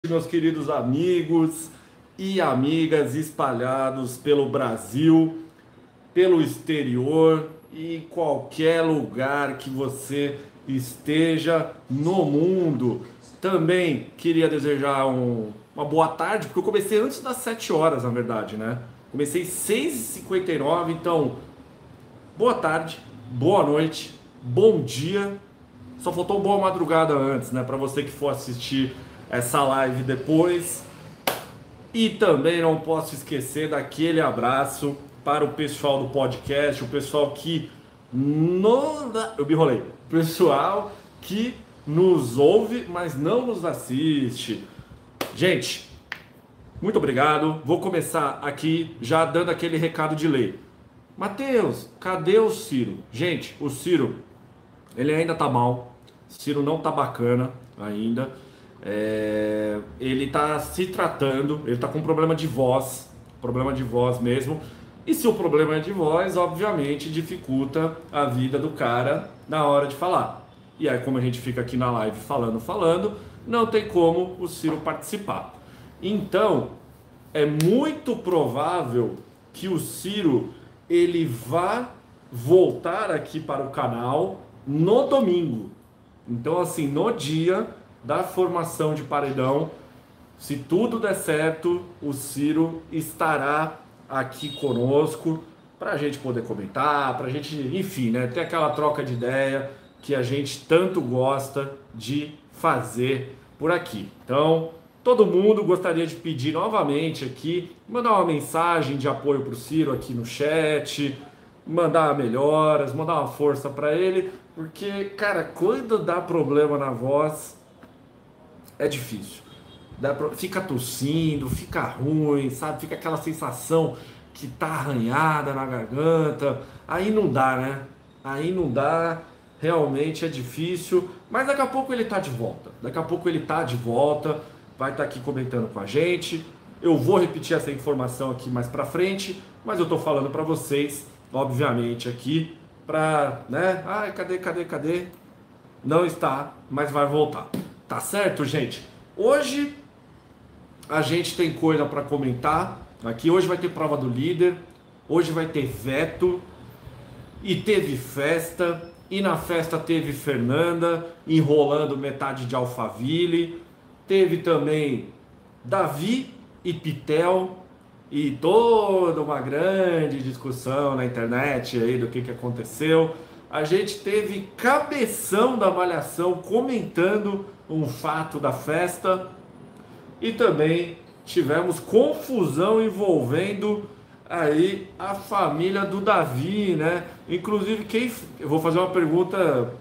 Meus queridos amigos e amigas espalhados pelo Brasil, pelo exterior e qualquer lugar que você esteja no mundo. Também queria desejar uma boa tarde, porque eu comecei antes das 7 horas, na verdade, né? Comecei 6h59, então boa tarde, boa noite, bom dia. Só faltou boa madrugada antes, né? Para você que for assistir essa live depois. E também não posso esquecer daquele abraço para o pessoal do podcast, o pessoal que eu me enrolei. O pessoal que nos ouve, mas não nos assiste. Gente, muito obrigado. Vou começar aqui já dando aquele recado de lei. Matheus, cadê o Ciro? Gente, o Ciro, ele ainda tá mal. O Ciro não tá bacana ainda. Ele tá se tratando, ele tá com problema de voz mesmo. E se o problema é de voz, obviamente dificulta a vida do cara na hora de falar. E aí, como a gente fica aqui na live falando, não tem como o Ciro participar. Então, é muito provável que o Ciro ele vá voltar aqui para o canal no domingo. Então, assim, no dia da formação de paredão, se tudo der certo, o Ciro estará aqui conosco para a gente poder comentar, para a gente, enfim, né, ter aquela troca de ideia que a gente tanto gosta de fazer por aqui. Então, todo mundo gostaria de pedir novamente aqui, mandar uma mensagem de apoio para o Ciro aqui no chat, mandar melhoras, mandar uma força para ele, porque, cara, quando dá problema na voz, é difícil. Fica tossindo, fica ruim, sabe? Fica aquela sensação que tá arranhada na garganta. Aí não dá, né? Aí não dá. Realmente é difícil. Mas daqui a pouco ele tá de volta. Daqui a pouco ele tá de volta. Vai estar aqui comentando com a gente. Eu vou repetir essa informação aqui mais pra frente. Mas eu tô falando pra vocês, obviamente, aqui. Pra, né? Ai, cadê? Não está, mas vai voltar. Tá certo, gente? Hoje a gente tem coisa para comentar. Aqui hoje vai ter prova do líder, hoje vai ter veto e teve festa. E na festa teve Fernanda enrolando metade de Alphaville. Teve também Davi e Pitel e toda uma grande discussão na internet aí do que aconteceu. A gente teve Cabeção da Malhação comentando um fato da festa e também tivemos confusão envolvendo aí a família do Davi, né? Inclusive eu vou fazer uma pergunta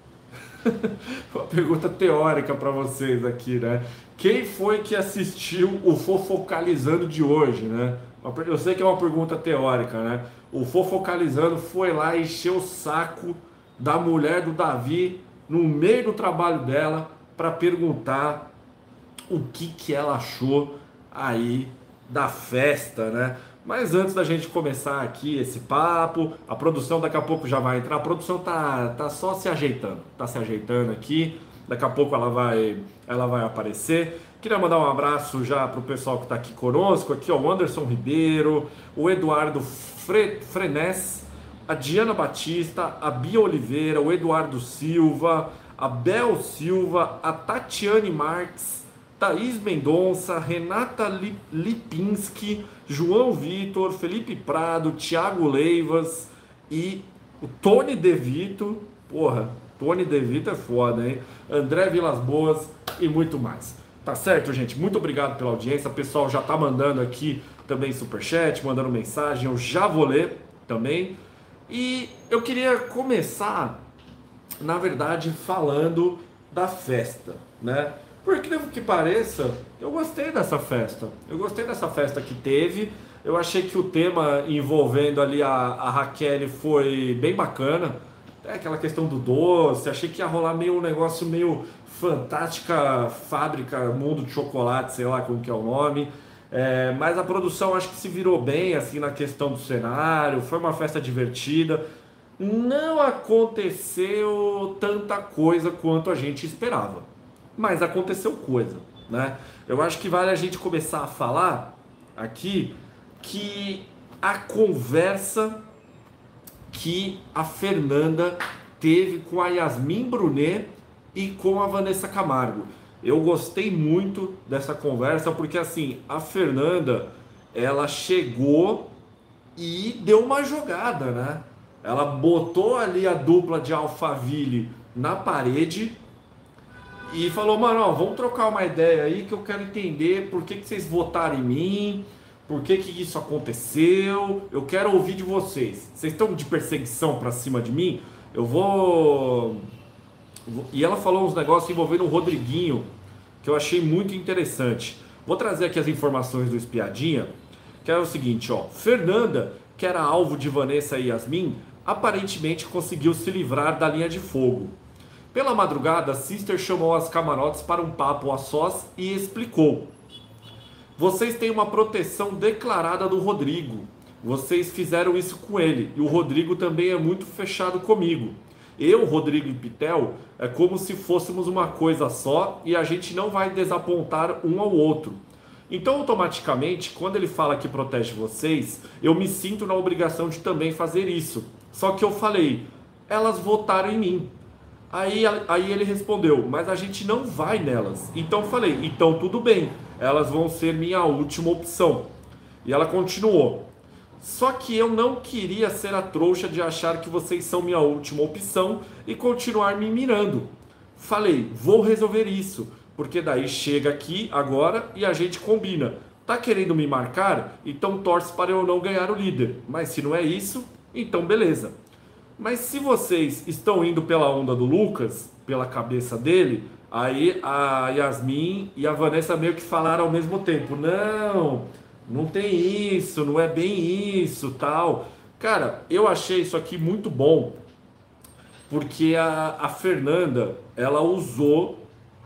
uma pergunta teórica para vocês aqui, né? Quem foi que assistiu o Fofocalizando de hoje, né? Eu sei que é uma pergunta teórica, né? O Fofocalizando foi lá encher o saco da mulher do Davi no meio do trabalho dela para perguntar o que ela achou aí da festa, né? Mas antes da gente começar aqui esse papo, a produção daqui a pouco já vai entrar. A produção tá só se ajeitando, tá se ajeitando aqui. Daqui a pouco ela vai aparecer. Queria mandar um abraço já pro pessoal que tá aqui conosco, aqui ó, o Anderson Ribeiro, o Eduardo Frenes, a Diana Batista, a Bia Oliveira, o Eduardo Silva, a Bel Silva, a Tatiane Marques, Thaís Mendonça, Renata Lipinski, João Vitor, Felipe Prado, Thiago Leivas e o Tony De Vito. Porra, Tony De Vito é foda, hein? André Vilas Boas e muito mais. Tá certo, gente? Muito obrigado pela audiência. O pessoal já tá mandando aqui também superchat, mandando mensagem. Eu já vou ler também. E eu queria começar, na verdade, falando da festa, né? Por incrível que pareça, eu gostei dessa festa. Eu gostei dessa festa que teve. Eu achei que o tema envolvendo ali a Raquel foi bem bacana. É aquela questão do doce. Achei que ia rolar meio um negócio meio fantástica fábrica, mundo de chocolate, sei lá como que é o nome. Mas a produção acho que se virou bem assim na questão do cenário. Foi uma festa divertida. Não aconteceu tanta coisa quanto a gente esperava. Mas aconteceu coisa. né? Eu acho que vale a gente começar a falar aqui que a conversa que a Fernanda teve com a Yasmin Brunet e com a Vanessa Camargo. Eu gostei muito dessa conversa porque assim, a Fernanda, ela chegou e deu uma jogada, né? Ela botou ali a dupla de Alphaville na parede e falou, mano, ó, vamos trocar uma ideia aí que eu quero entender por que vocês votaram em mim, por que isso aconteceu, eu quero ouvir de vocês. Vocês estão de perseguição pra cima de mim? Eu vou... E ela falou uns negócios envolvendo o Rodriguinho, que eu achei muito interessante. Vou trazer aqui as informações do Espiadinha, que é o seguinte, ó. Fernanda, que era alvo de Vanessa e Yasmin, aparentemente conseguiu se livrar da linha de fogo. Pela madrugada, Sister chamou as camarotes para um papo a sós e explicou. Vocês têm uma proteção declarada do Rodrigo. Vocês fizeram isso com ele. E o Rodrigo também é muito fechado comigo. Eu, Rodrigo e Pitel, é como se fôssemos uma coisa só e a gente não vai desapontar um ao outro. Então, automaticamente, quando ele fala que protege vocês, eu me sinto na obrigação de também fazer isso. Só que eu falei, elas votaram em mim. Aí ele respondeu, mas a gente não vai nelas. Então eu falei, então tudo bem, elas vão ser minha última opção. E ela continuou, só que eu não queria ser a trouxa de achar que vocês são minha última opção e continuar me mirando. Falei, vou resolver isso, porque daí chega aqui agora e a gente combina. Tá querendo me marcar? Então torce para eu não ganhar o líder. Mas se não é isso, então beleza. Mas se vocês estão indo pela onda do Lucas, pela cabeça dele, aí a Yasmin e a Vanessa meio que falaram ao mesmo tempo, não, não tem isso, não é bem isso, tal. Cara, eu achei isso aqui muito bom, porque a Fernanda, ela usou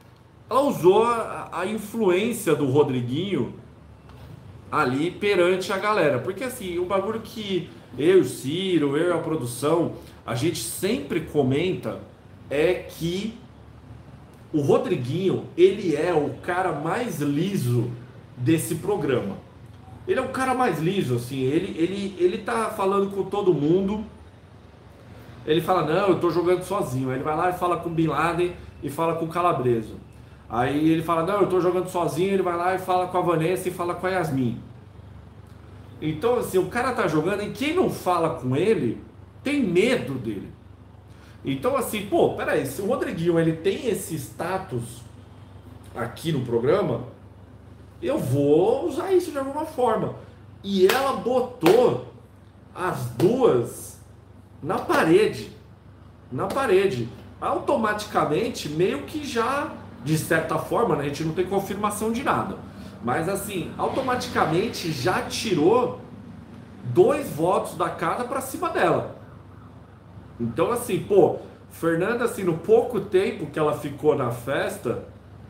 a influência do Rodriguinho ali perante a galera. Porque assim, o bagulho que eu, o Ciro, eu e a produção, a gente sempre comenta é que o Rodriguinho, ele é o cara mais liso desse programa. Ele é o cara mais liso, assim, ele tá falando com todo mundo. Ele fala, não, eu tô jogando sozinho. Aí ele vai lá e fala com o Bin Laden e fala com o Calabreso. Aí ele fala, não, eu tô jogando sozinho. Ele vai lá e fala com a Vanessa e fala com a Yasmin. Então, assim, o cara tá jogando e quem não fala com ele tem medo dele. Então, assim, pô, peraí, se o Rodriguinho ele tem esse status aqui no programa, eu vou usar isso de alguma forma. E ela botou as duas na parede. Na parede. Automaticamente, meio que já, de certa forma, né, a gente não tem confirmação de nada. Mas assim, automaticamente já tirou 2 votos da casa pra cima dela. Então assim, pô, Fernanda, assim, no pouco tempo que ela ficou na festa,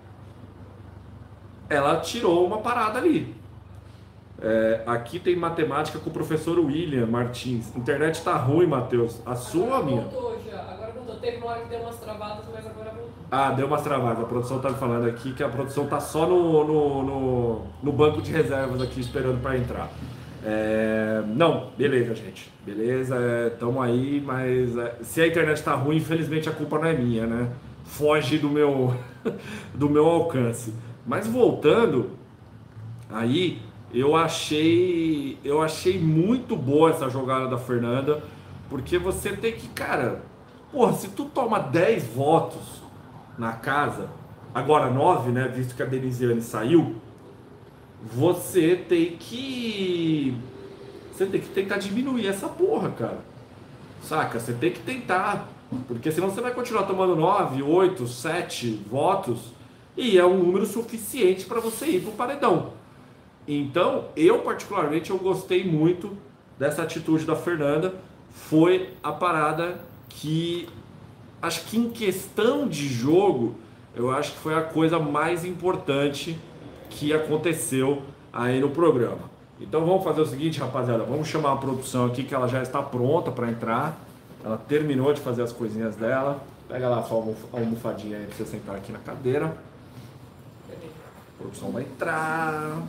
ela tirou uma parada ali. Aqui tem matemática com o professor William Martins. Internet tá ruim, Matheus. A sua, minha? Voltou já, agora voltou. Teve uma hora que deu umas travadas, mas agora voltou. Ah, deu umas travadas. A produção tá me falando aqui que a produção tá só no banco de reservas aqui esperando para entrar. Não, beleza, gente. Beleza, tamo aí, mas se a internet tá ruim, infelizmente a culpa não é minha, né? Foge do meu, do meu alcance. Mas voltando, aí eu achei muito boa essa jogada da Fernanda, porque você tem que, cara, porra, se tu toma 10 votos na casa, agora 9, né, visto que a Denisiane saiu, você tem que tentar diminuir essa porra, cara. Saca? Você tem que tentar, porque senão você vai continuar tomando 9, 8, 7 votos e é um número suficiente para você ir pro paredão. Então, eu particularmente eu gostei muito dessa atitude da Fernanda. Foi a parada que acho que em questão de jogo, eu acho que foi a coisa mais importante que aconteceu aí no programa. Então vamos fazer o seguinte, rapaziada, vamos chamar a produção aqui que ela já está pronta para entrar. Ela terminou de fazer as coisinhas dela. Pega lá a sua almofadinha aí pra você sentar aqui na cadeira. A produção vai entrar.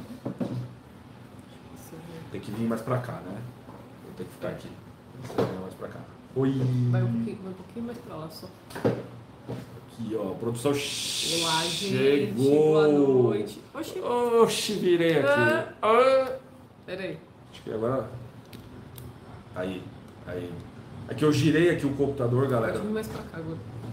Tem que vir mais pra cá, né? Vou ter que ficar aqui. Você vai mais pra cá. Oi! Vai um pouquinho mais pra lá só. Aqui, ó. A produção Olá, chegou. gente. Boa noite. Oxi. Oxi, virei aqui. Pera aí. Acho que agora... Aí. Aqui eu girei aqui o computador, galera. Pode vir mais pra cá agora.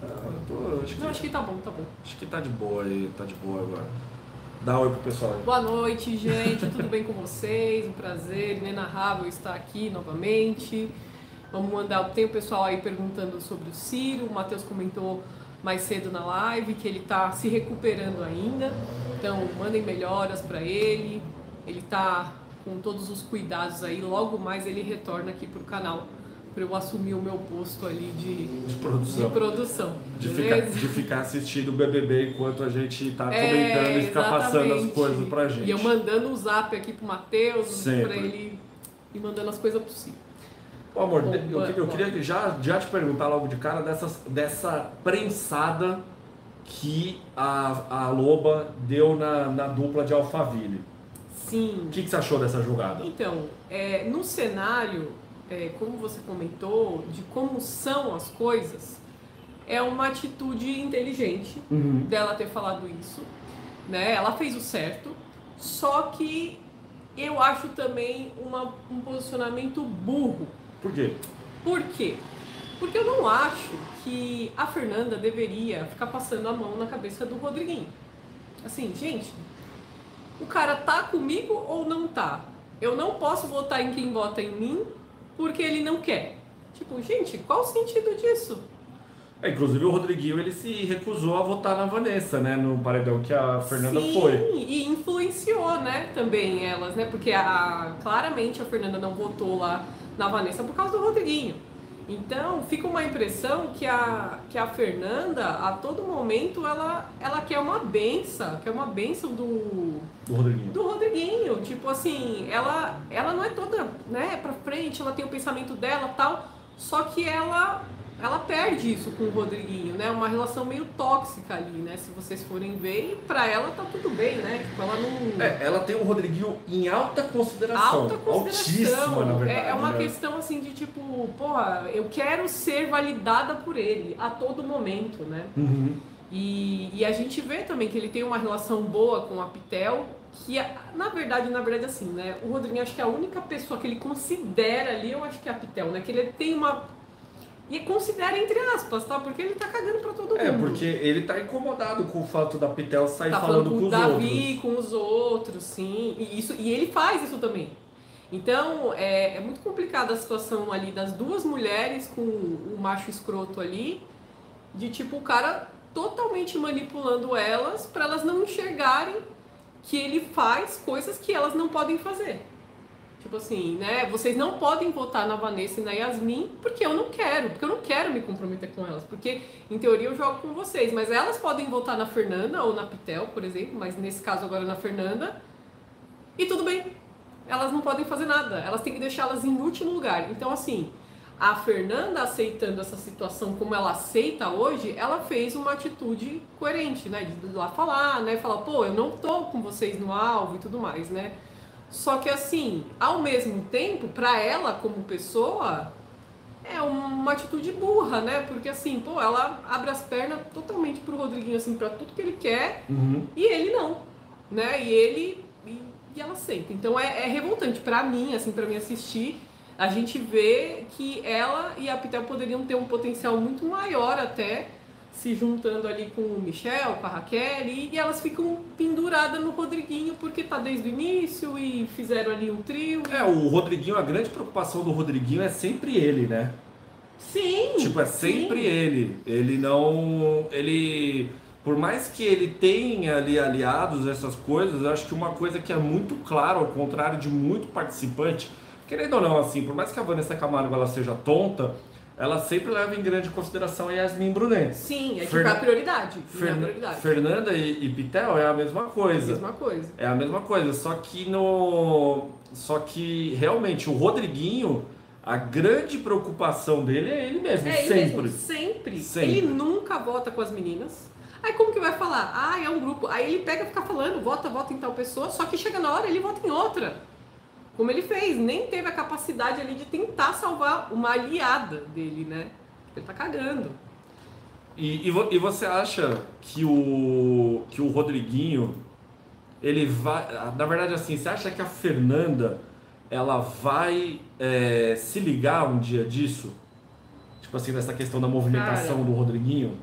Acho que tá bom. Acho que tá de boa aí, tá de boa agora. Dá oi pro pessoal aí. Boa noite, gente. Tudo bem com vocês? Um prazer inenarrável estar aqui novamente. Vamos mandar. Tem o pessoal aí perguntando sobre o Ciro. O Matheus comentou mais cedo na live que ele tá se recuperando ainda. Então, mandem melhoras para ele. Ele tá com todos os cuidados aí. Logo mais ele retorna aqui pro canal para eu assumir o meu posto ali de produção. De ficar assistindo o BBB enquanto a gente tá comentando e ficar passando as coisas pra gente. E eu mandando o zap aqui pro Matheus para ele ir mandando as coisas possíveis. Ô, amor, eu queria já te perguntar logo de cara dessa prensada que a Loba deu na dupla de Alphaville. Sim. O que você achou dessa jogada? Então, no cenário, como você comentou, de como são as coisas, é uma atitude inteligente dela ter falado isso, né? Ela fez o certo, só que eu acho também um posicionamento burro. Por quê? Por quê? Porque eu não acho que a Fernanda deveria ficar passando a mão na cabeça do Rodriguinho. Assim, gente, o cara tá comigo ou não tá? Eu não posso votar em quem vota em mim porque ele não quer. Tipo, gente, qual o sentido disso? Inclusive o Rodriguinho, ele se recusou a votar na Vanessa, né? No paredão que a Fernanda Sim, foi. E influenciou, né, também elas, né? Porque claramente a Fernanda não votou lá na Vanessa por causa do Rodriguinho. Então, fica uma impressão que a Fernanda, a todo momento, ela quer uma benção do Rodriguinho. Tipo assim, ela não é toda, né, pra frente, ela tem o pensamento dela e tal, só que ela perde isso com o Rodriguinho, né? Uma relação meio tóxica ali, né? Se vocês forem ver, e pra ela tá tudo bem, né? Tipo, ela não... ela tem o Rodriguinho em alta consideração. Altíssima, na verdade. É uma questão assim de tipo, porra, eu quero ser validada por ele a todo momento, né? E a gente vê também que ele tem uma relação boa com a Pitel, que na verdade assim, né? O Rodriguinho, acho que a única pessoa que ele considera ali, eu acho que é a Pitel, né? Que ele tem uma... E considera entre aspas, tá? Porque ele tá cagando pra todo mundo. Porque ele tá incomodado com o fato da Pitel sair tá falando com o os Davi, outros. com os outros, sim. E ele faz isso também. Então, é muito complicada a situação ali das duas mulheres com o macho escroto ali, de tipo, o cara totalmente manipulando elas pra elas não enxergarem que ele faz coisas que elas não podem fazer. Tipo assim, né? Vocês não podem votar na Vanessa e na Yasmin porque eu não quero me comprometer com elas. Porque, em teoria, eu jogo com vocês, mas elas podem votar na Fernanda ou na Pitel, por exemplo, mas nesse caso agora na Fernanda. E tudo bem. Elas não podem fazer nada. Elas têm que deixá-las em último lugar. Então, assim, a Fernanda aceitando essa situação como ela aceita hoje, ela fez uma atitude coerente, né? De ir lá falar, né? Falar, pô, eu não tô com vocês no alvo e tudo mais, né? Só que assim, ao mesmo tempo, pra ela como pessoa, é uma atitude burra, né? Porque assim, pô, ela abre as pernas totalmente pro Rodriguinho, assim, pra tudo que ele quer, e ele não, né? E ela aceita. Então é revoltante pra mim, assim, pra mim assistir, a gente vê que ela e a Pitel poderiam ter um potencial muito maior até, se juntando ali com o Michel, com a Raquel, e elas ficam penduradas no Rodriguinho, porque tá desde o início e fizeram ali um trio. O Rodriguinho, a grande preocupação do Rodriguinho é sempre ele, né? Sim! Tipo, é sempre ele. Ele não... Por mais que ele tenha ali aliados, essas coisas, eu acho que uma coisa que é muito clara, ao contrário de muito participante, querendo ou não, assim, por mais que a Vanessa Camargo ela seja tonta, ela sempre leva em grande consideração a Yasmin Brunet. Sim, é tipo a prioridade. Fernanda e Pitel é a mesma coisa. É a mesma coisa, só que realmente o Rodriguinho, a grande preocupação dele é ele mesmo, sempre. Ele nunca vota com as meninas. Aí como que vai falar? Ah, é um grupo. Aí ele pega e fica falando, vota em tal pessoa, só que chega na hora ele vota em outra. Como ele fez, nem teve a capacidade ali de tentar salvar uma aliada dele, né? Ele tá cagando. E você acha que o Rodriguinho, ele vai... Na verdade, assim, você acha que a Fernanda, ela vai se ligar um dia disso? Tipo assim, nessa questão da movimentação Cara, do Rodriguinho?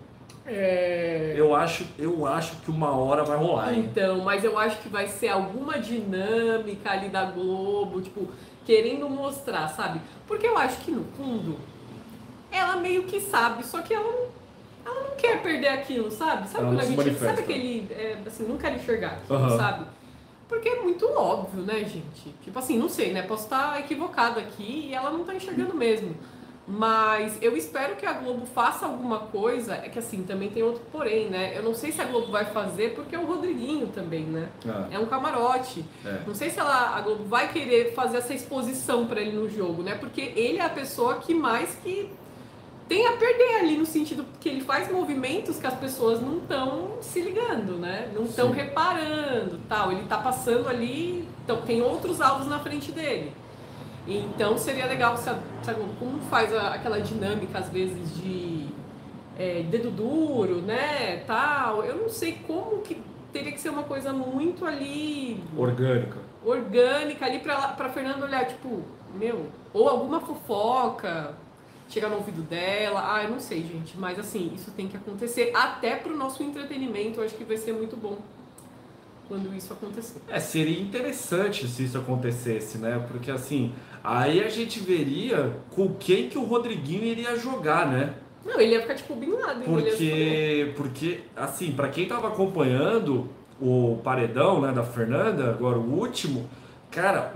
Eu acho que uma hora vai rolar, hein? Então, mas eu acho que vai ser alguma dinâmica ali da Globo, tipo, querendo mostrar, sabe? Porque eu acho que no fundo ela meio que sabe, só que ela não quer perder aquilo, sabe? Sabe Ela quando não a se gente manifesta. sabe aquele, assim, não quer enxergar aquilo, Aham. sabe? Porque é muito óbvio, né, gente? Tipo assim, não sei, né? Posso estar equivocada aqui e ela não tá enxergando mesmo. Mas eu espero que a Globo faça alguma coisa. É que assim, também tem outro porém, né? Eu não sei se a Globo vai fazer porque é o Rodriguinho também, né? Ah, É um camarote. é. Não sei se a Globo vai querer fazer essa exposição pra ele no jogo, né? Porque ele é a pessoa que mais que tem a perder ali no sentido que ele faz movimentos que as pessoas não estão se ligando, né? Não estão Sim. reparando, tal. Ele tá passando ali, então tem outros alvos na frente dele. Então seria legal se a Globo, como faz aquela dinâmica às vezes de dedo duro, né, tal. Eu não sei como que teria que ser uma coisa muito ali Orgânica. orgânica ali pra Fernanda olhar, tipo, meu, ou alguma fofoca chegar no ouvido dela. Ah, eu não sei, gente, mas assim, isso tem que acontecer até pro nosso entretenimento. Eu acho que vai ser muito bom quando isso acontecer. Seria interessante se isso acontecesse, né? Porque assim, aí a gente veria com quem que o Rodriguinho iria jogar, né? Não, ele ia ficar tipo Bin Laden, ele ia se Porque assim, pra quem tava acompanhando o paredão, né, da Fernanda, agora o último, cara,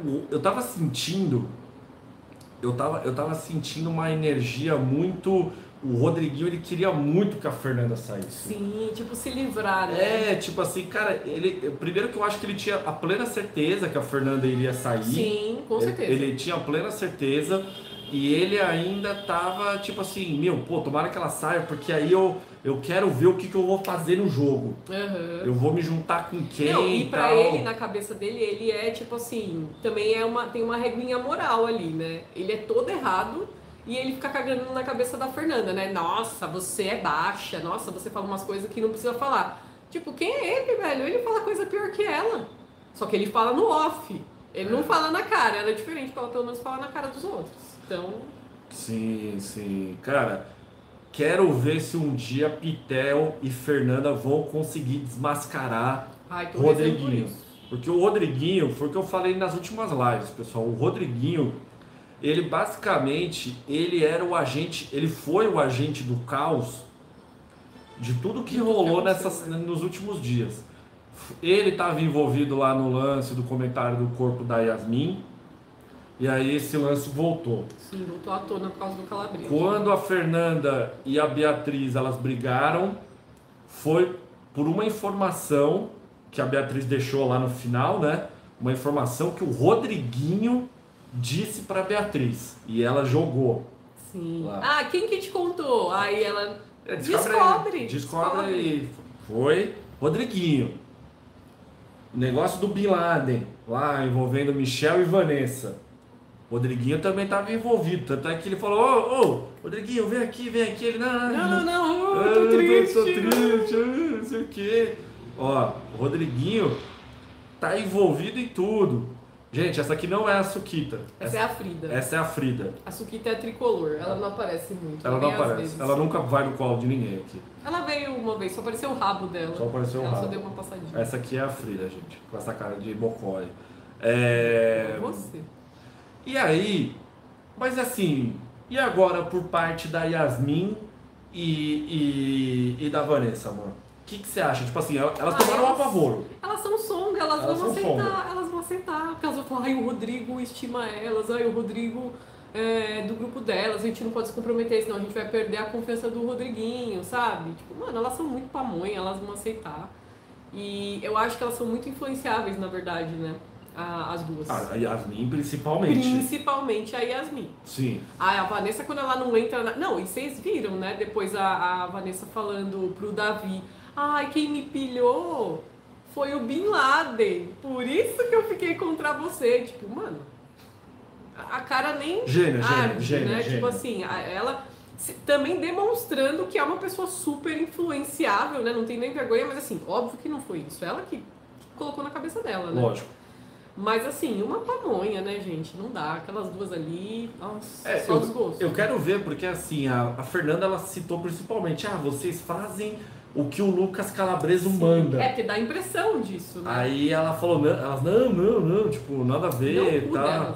eu tava sentindo uma energia muito. O Rodriguinho, ele queria muito que a Fernanda saísse. sim, tipo, se livrar, né? Tipo assim, cara, primeiro que eu acho que ele tinha a plena certeza que a Fernanda iria sair. Sim, com certeza. Ele tinha a plena certeza e ele ainda tava tipo assim, meu, pô, tomara que ela saia, porque aí eu quero ver o que eu vou fazer no jogo. Aham. Eu vou me juntar com quem Não, e e pra tal. ele, na cabeça dele, ele é tipo assim, também tem uma regrinha moral ali, né? Ele é todo errado e ele fica cagando na cabeça da Fernanda, né? Nossa, você é baixa, nossa, você fala umas coisas que não precisa falar. Tipo, quem é ele, velho? Ele fala coisa pior que ela. Só que ele fala no off. Ele não fala na cara, ela é diferente, porque ela pelo menos fala na cara dos outros. Então, Sim, sim. Cara, quero ver se um dia Pitel e Fernanda vão conseguir desmascarar ai, tô rezando por Rodriguinho. isso. Porque o Rodriguinho, foi o que eu falei nas últimas lives, pessoal. O Rodriguinho, ele basicamente, ele foi o agente do caos de tudo que De tudo que rolou aconteceu, né? nos últimos dias. Ele estava envolvido lá no lance do comentário do corpo da Yasmin, e aí esse lance voltou. Sim, voltou à tona por causa do Calabresa. Quando a Fernanda e a Beatriz elas brigaram, foi por uma informação que a Beatriz deixou lá no final, né? Uma informação que o Rodriguinho disse para Beatriz e ela jogou. Sim. Lá. Ah, quem que te contou? Aí ela Descobre e foi Rodriguinho. Negócio do Bin Laden, lá envolvendo Michel e Vanessa. Rodriguinho também estava envolvido, tanto é que ele falou: ô, Rodriguinho, vem aqui, vem aqui. Ele, Não, eu eu tô triste. tô triste, não sei o quê. Ó, o Rodriguinho tá envolvido em tudo. Gente, essa aqui não é a Suquita. Essa é a Frida. Essa é a Frida. A Suquita é tricolor, ela não aparece muito. Ela não vem às aparece. vezes. Ela nunca vai no colo de ninguém aqui. Ela veio uma vez, só apareceu o rabo dela. Só apareceu o ela rabo. só deu uma passadinha. Essa aqui é a Frida, gente. Com essa cara de bocói. Você. E aí, mas assim, e agora por parte da Yasmin e da Vanessa, amor? O que você acha? Tipo assim, elas tomaram um apavoro. Elas são songa, elas Elas vão são aceitar, songa. elas vão aceitar. Porque elas vão falar, ai, o Rodrigo estima elas, ai, o Rodrigo é do grupo delas, a gente não pode se comprometer, senão a gente vai perder a confiança do Rodriguinho, sabe? Tipo, mano, elas são muito pamonha, elas vão aceitar. E eu acho que elas são muito influenciáveis, na verdade, né? As duas. A Yasmin principalmente. Principalmente a Yasmin. Sim. A Vanessa, quando ela não entra Não, e vocês viram, né? Depois a Vanessa falando pro Davi: Ai, quem me pilhou foi o Bin Laden. Por isso que eu fiquei contra você. Tipo, mano, a cara nem arde, né? Tipo assim, ela também demonstrando que é uma pessoa super influenciável, né? Não tem nem vergonha, mas assim, óbvio que não foi isso. Ela que colocou na cabeça dela, né? Lógico. Mas assim, uma pamonha, né, gente? Não dá. Aquelas duas ali, nossa, só desgosto. Eu quero ver, porque assim, a Fernanda, ela citou principalmente, vocês fazem o que o Lucas Calabreso manda. É, porque dá a impressão disso, né? Aí ela falou, não, tipo, nada a ver, tá?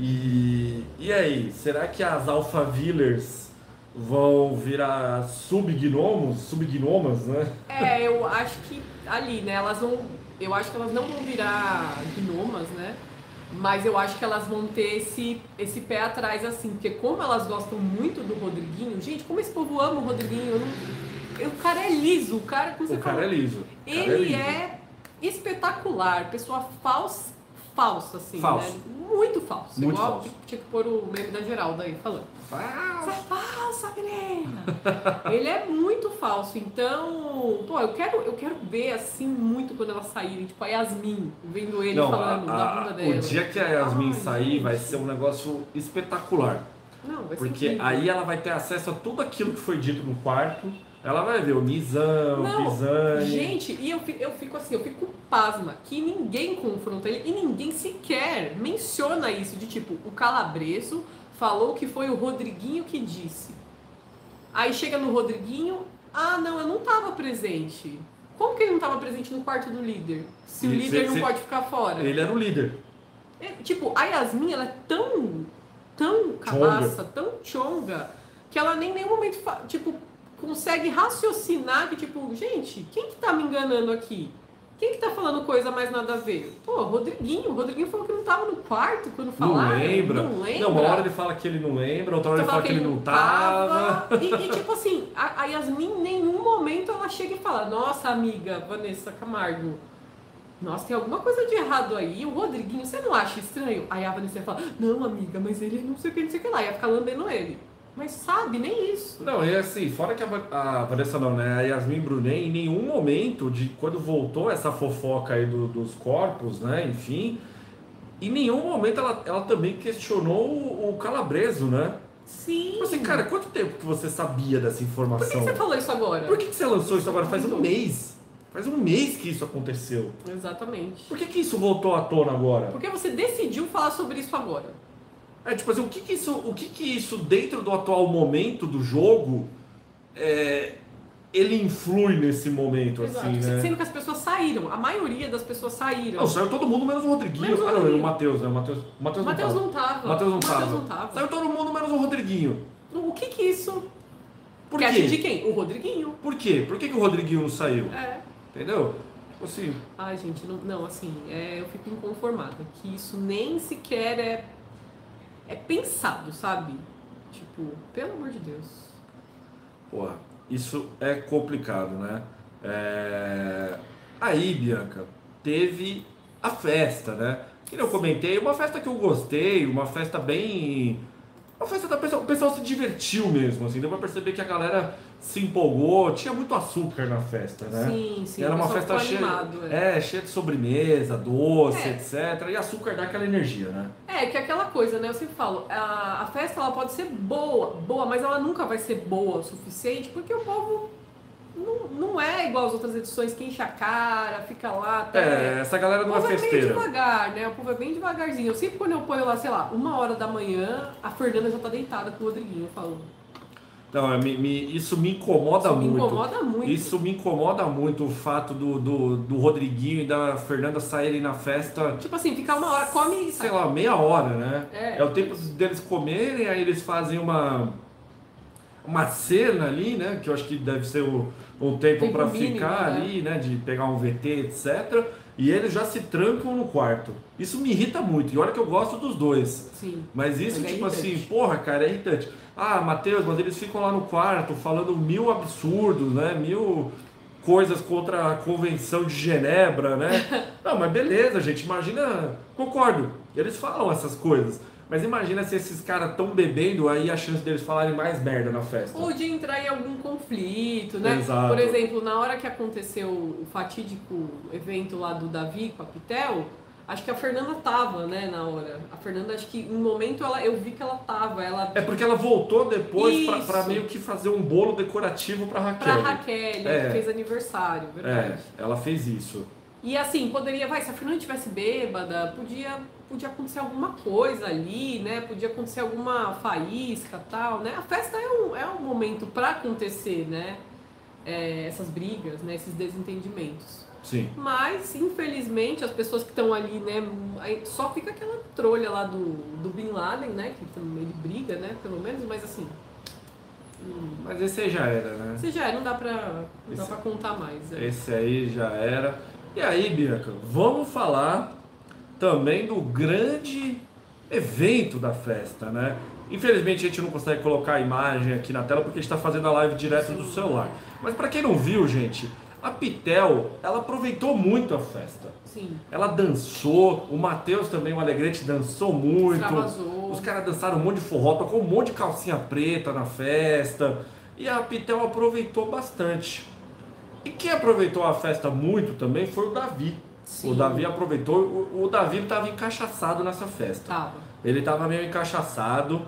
E aí, será que as Alphavillers vão virar subgnomas, né? É, eu acho que ali, né, eu acho que elas não vão virar gnomas, né? Mas eu acho que elas vão ter esse pé atrás, assim, porque como elas gostam muito do Rodriguinho, gente, como esse povo ama o Rodriguinho, o cara é liso, o cara, como você O cara falou, é liso. Ele é espetacular, pessoa falsa, assim, Falso. né? Muito falso. Muito Igual falso. tinha que pôr o meme da Geralda aí falando. Você é falsa, menina! Ele é muito falso, então, pô, eu quero ver assim muito quando elas saírem, tipo a Yasmin vendo ele falando na bunda dela. O dia que a Yasmin sair gente. vai ser um negócio espetacular. Não, vai ser Porque incrível. aí ela vai ter acesso a tudo aquilo que foi dito no quarto. Ela vai ver o Nizam, o Pisani. Gente, e eu fico assim, eu fico pasma que ninguém confronta ele e ninguém sequer menciona isso, de tipo, o Calabreso falou que foi o Rodriguinho que disse. Aí chega no Rodriguinho, não, eu não tava presente. Como que ele não tava presente no quarto do líder? Se o líder não pode ficar fora. Ele era o líder. Tipo, a Yasmin, ela é tão cabaça, tão chonga, que ela nem em nenhum momento, tipo, consegue raciocinar que, tipo, gente, quem que tá me enganando aqui? Quem que tá falando coisa mais nada a ver? Pô, o Rodriguinho falou que não tava no quarto quando falaram. Não lembra. Não, uma hora ele fala que ele não lembra, outra hora ele fala que ele não tava. E tipo assim, a Yasmin em nenhum momento ela chega e fala, nossa amiga Vanessa Camargo, nossa, tem alguma coisa de errado aí, o Rodriguinho, você não acha estranho? Aí a Vanessa fala, não amiga, mas ele não sei o que lá, ia ficar lambendo ele. Mas sabe, nem isso. Não, e assim, fora que a Vanessa não, né? A Yasmin Brunet, em nenhum momento, de quando voltou essa fofoca aí dos corpos, né? Enfim, em nenhum momento ela também questionou o Calabreso, né? Sim. Tipo assim, cara, quanto tempo que você sabia dessa informação? Por que você falou isso agora? Por que você lançou isso agora? Faz um mês. Faz um mês que isso aconteceu. Exatamente. Por que isso voltou à tona agora? Porque você decidiu falar sobre isso agora. Tipo assim, o que isso dentro do atual momento do jogo ele influi nesse momento, Exato. assim, né? Sendo que as pessoas saíram, a maioria das pessoas saíram. Não, saiu todo mundo menos o Rodriguinho. Não, o Matheus, né? O Matheus não tava. Matheus não tava. Saiu todo mundo menos o Rodriguinho. O que isso? Por quer quê? de quem? O Rodriguinho. Por quê? Por que o Rodriguinho não saiu? Entendeu? Assim. Ai, gente, não assim, eu fico inconformada. Que isso nem sequer é pensado, sabe? Tipo, pelo amor de Deus. Porra, isso é complicado, né? Aí, Bianca, teve a festa, né? Que eu comentei, uma festa que eu gostei, uma festa bem... Uma festa da pessoa, o pessoal se divertiu mesmo, assim, deu pra perceber que a galera se empolgou, tinha muito açúcar na festa, né? Sim, era uma festa cheia, cheia de sobremesa, doce, etc. E açúcar dá aquela energia, né? Que é aquela coisa, né? Eu sempre falo, a festa ela pode ser boa, mas ela nunca vai ser boa o suficiente, porque o povo não é igual às outras edições que enche a cara, fica lá até... essa galera não é festeira. O povo é bem devagar, né? O povo é bem devagarzinho. Eu sempre quando eu ponho lá, sei lá, 1h da manhã, a Fernanda já tá deitada com o Rodriguinho falando. Não, isso me incomoda muito. Isso me incomoda muito o fato do Rodriguinho e da Fernanda saírem na festa. Tipo assim, ficar 1 hora, come e sai. Sei lá, meia hora, né? É o tempo deles comerem, aí eles fazem uma cena ali, né? Que eu acho que deve ser um tempo para ficar ali, né? De pegar um VT, etc. E eles já se trancam no quarto. Isso me irrita muito. E olha que eu gosto dos dois. Sim. Mas isso, tipo assim, porra, cara, é irritante. Matheus, mas eles ficam lá no quarto falando 1000 absurdos, né? 1000 coisas contra a Convenção de Genebra, né? Não, mas beleza, gente, imagina... Concordo, eles falam essas coisas. Mas imagina se esses caras estão bebendo, aí a chance deles falarem mais merda na festa. Ou de entrar em algum conflito, né? Exato. Por exemplo, na hora que aconteceu o fatídico evento lá do Davi com a Pitel, acho que a Fernanda tava, né, na hora. A Fernanda, acho que em um momento eu vi que ela tava. É porque ela voltou depois pra Isso. meio que fazer um bolo decorativo pra Raquel. Pra Raquel, que fez aniversário, verdade. Ela fez isso. E assim, poderia, se a Fernanda tivesse bêbada, podia acontecer alguma coisa ali, né? Podia acontecer alguma faísca e tal, né? A festa é um momento pra acontecer, né? Essas brigas, né? Esses desentendimentos. Sim. Mas, infelizmente, as pessoas que estão ali, né? Só fica aquela trolha lá do Bin Laden, né? Que também ele briga, né? Pelo menos, mas assim... Mas esse aí já era, né? Esse já era, não dá pra contar mais. Esse aí já era. E aí, Bianca, vamos falar também do grande evento da festa, né? Infelizmente a gente não consegue colocar a imagem aqui na tela porque a gente está fazendo a live direto do celular. Mas para quem não viu, gente, a Pitel, ela aproveitou muito a festa. Sim. Ela dançou, o Matheus também, o Alegrete, dançou muito. Extravasou. Os caras dançaram um monte de forró, tocou um monte de calcinha preta na festa. E a Pitel aproveitou bastante. E quem aproveitou a festa muito também foi o Davi. Sim. O Davi aproveitou, o Davi estava encaixaçado nessa festa. Tava. Ele estava meio encaixaçado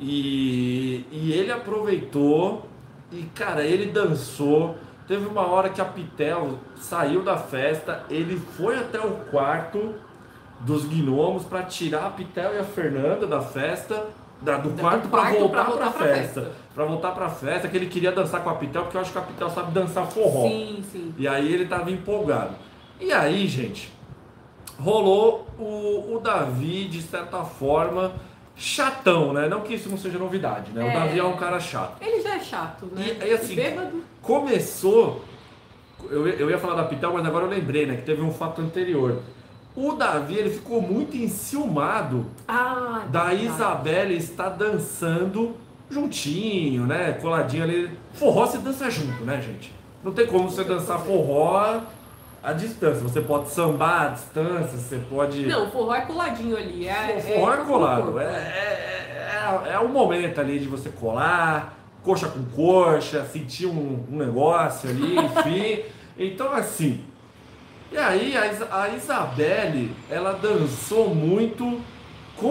e ele aproveitou e, cara, ele dançou. Teve uma hora que a Pitel saiu da festa, ele foi até o quarto dos gnomos para tirar a Pitel e a Fernanda da festa, do quarto para voltar para a festa. Para voltar para a festa, que ele queria dançar com a Pitel, porque eu acho que a Pitel sabe dançar forró. Sim, sim. E aí ele tava empolgado. E aí, gente, rolou o Davi, de certa forma, chatão, né? Não que isso não seja novidade, né? O Davi é um cara chato. Ele já é chato, né? E assim, bêbado. começou... Eu ia falar da Pitel, mas agora eu lembrei, né? Que teve um fato anterior. O Davi, ele ficou muito enciumado da Isabelle estar dançando juntinho, né? Coladinho ali. Forró se dança junto, né, gente? Não tem como você dançar forró à distância. Você pode sambar à distância, você pode... Não, o forró é coladinho ali. O forró é colado. É o momento ali de você colar, coxa com coxa, sentir um negócio ali, enfim. Então, assim... E aí, a Isabelle, ela dançou muito com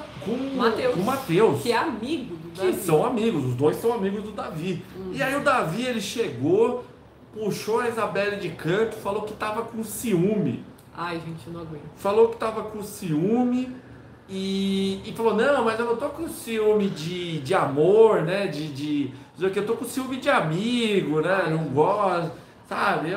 o Matheus. Que é amigo do Davi. Que são amigos, os dois são amigos do Davi. E aí o Davi, ele chegou, puxou a Isabelle de canto, falou que tava com ciúme. Ai, gente, eu não aguento. Falou que tava com ciúme e falou, não, mas eu não tô com ciúme de amor, né? Eu tô com ciúme de amigo, né? Não gosto. Sabe,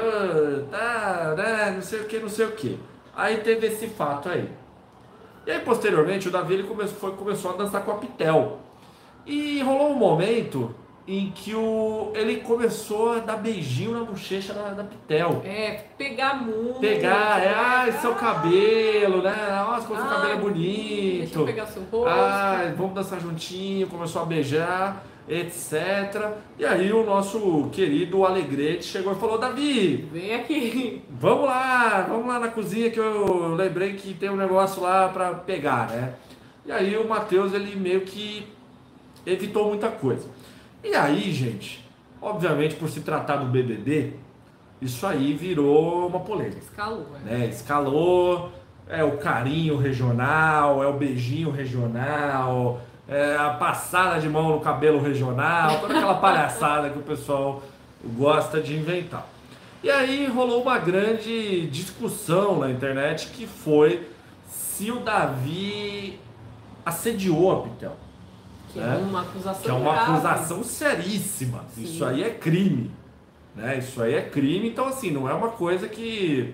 né, não sei o que. Aí teve esse fato aí. E aí, posteriormente, o Davi ele começou a dançar com a Pitel. E rolou um momento em que ele começou a dar beijinho na bochecha da Pitel. Pegar muito. Ai, seu cabelo, né? Nossa, como seu cabelo é bonito. Deixa eu pegar seu rosto. Ai, vamos dançar juntinho. Começou a beijar, etc. E aí o nosso querido Alegrete chegou e falou, Davi, vem aqui. Vamos lá na cozinha que eu lembrei que tem um negócio lá pra pegar, né? E aí o Matheus, ele meio que evitou muita coisa. E aí, gente, obviamente por se tratar do BBB, isso aí virou uma polêmica. Escalou, né? Escalou, é o carinho regional, é o beijinho regional, é a passada de mão no cabelo regional, toda aquela palhaçada que o pessoal gosta de inventar. E aí rolou uma grande discussão na internet que foi se o Davi assediou a Pitel. Que é uma acusação Que é uma grave. acusação seríssima. Sim. Isso aí é crime. Né? Isso aí é crime, então assim, não é uma coisa que,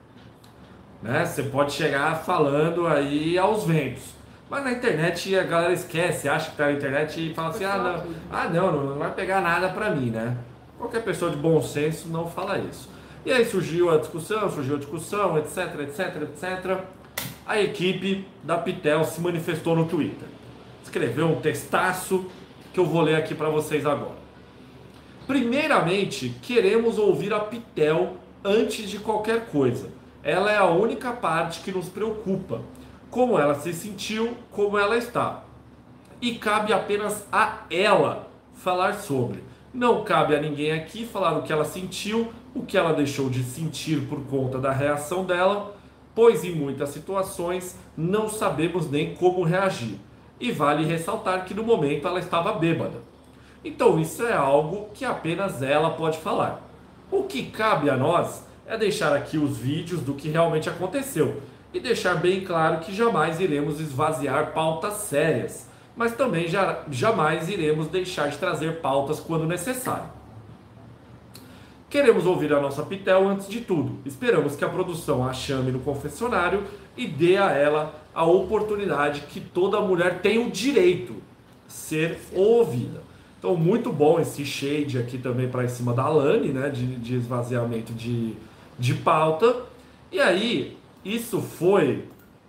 né, você pode chegar falando aí aos ventos. Mas na internet a galera esquece, acha que tá na internet e fala assim, não vai pegar nada pra mim, né? Qualquer pessoa de bom senso não fala isso. E aí surgiu a discussão, etc, etc, etc. A equipe da Pitel se manifestou no Twitter. Escreveu um textaço que eu vou ler aqui pra vocês agora. Primeiramente, queremos ouvir a Pitel antes de qualquer coisa. Ela é a única parte que nos preocupa. como ela se sentiu, como ela está. E cabe apenas a ela falar sobre. Não cabe a ninguém aqui falar o que ela sentiu, o que ela deixou de sentir por conta da reação dela, pois em muitas situações não sabemos nem como reagir. E vale ressaltar que no momento ela estava bêbada. Então isso é algo que apenas ela pode falar. O que cabe a nós é deixar aqui os vídeos do que realmente aconteceu e deixar bem claro que jamais iremos esvaziar pautas sérias, mas também jamais iremos deixar de trazer pautas quando necessário. Queremos ouvir a nossa Pitel antes de tudo. Esperamos que a produção a chame no confessionário e dê a ela a oportunidade que toda mulher tem o direito de ser ouvida. Então, muito bom esse shade aqui também para cima da Alane, né, de esvaziamento de pauta. E aí, isso foi,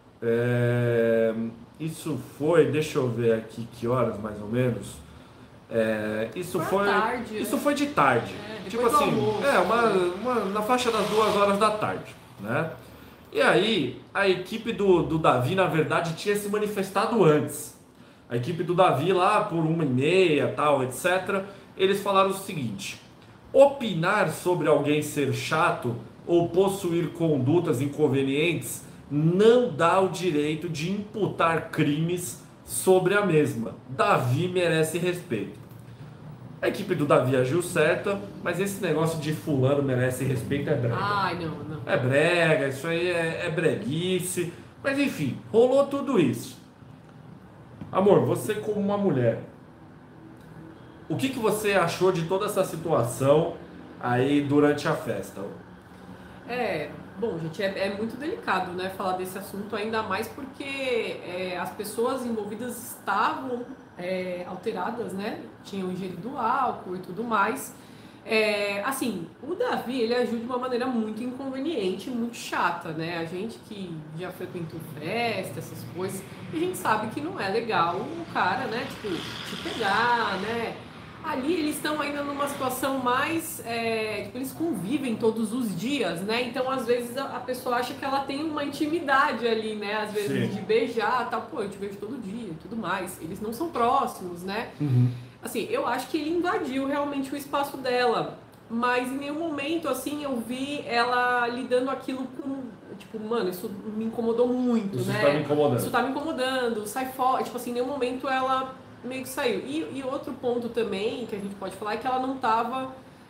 deixa eu ver aqui que horas mais ou menos. Isso foi tarde, isso né? foi de tarde, tipo assim, na faixa das 2 horas da tarde, né? E aí, a equipe do Davi, na verdade, tinha se manifestado antes. A equipe do Davi lá por 1h30, tal, etc. Eles falaram o seguinte: opinar sobre alguém ser chato ou possuir condutas inconvenientes não dá o direito de imputar crimes sobre a mesma. Davi merece respeito. A equipe do Davi agiu certa, mas esse negócio de fulano merece respeito é brega. Ai, não. É brega, isso aí é breguice. Mas enfim, rolou tudo isso. Amor, você como uma mulher, o que você achou de toda essa situação aí durante a festa? Bom, gente, é muito delicado, né, falar desse assunto, ainda mais porque as pessoas envolvidas estavam alteradas, né, tinham ingerido álcool e tudo mais. Assim, o Davi, ele agiu de uma maneira muito inconveniente, muito chata, né, a gente que já frequentou festa, essas coisas, a gente sabe que não é legal o cara, né, tipo, te pegar, né. Ali eles estão ainda numa situação mais, tipo, eles convivem todos os dias, né? Então, às vezes, a pessoa acha que ela tem uma intimidade ali, né? Às vezes, Sim. de beijar, tal, pô, eu te vejo todo dia e tudo mais. Eles não são próximos, né? Assim, eu acho que ele invadiu realmente o espaço dela, mas em nenhum momento, assim, eu vi ela lidando aquilo com, tipo, mano, isso me incomodou muito, Isso né? tá me incomodando. Isso tá me incomodando, sai fora. Tipo assim, em nenhum momento ela meio que saiu. E outro ponto também que a gente pode falar é que ela não tava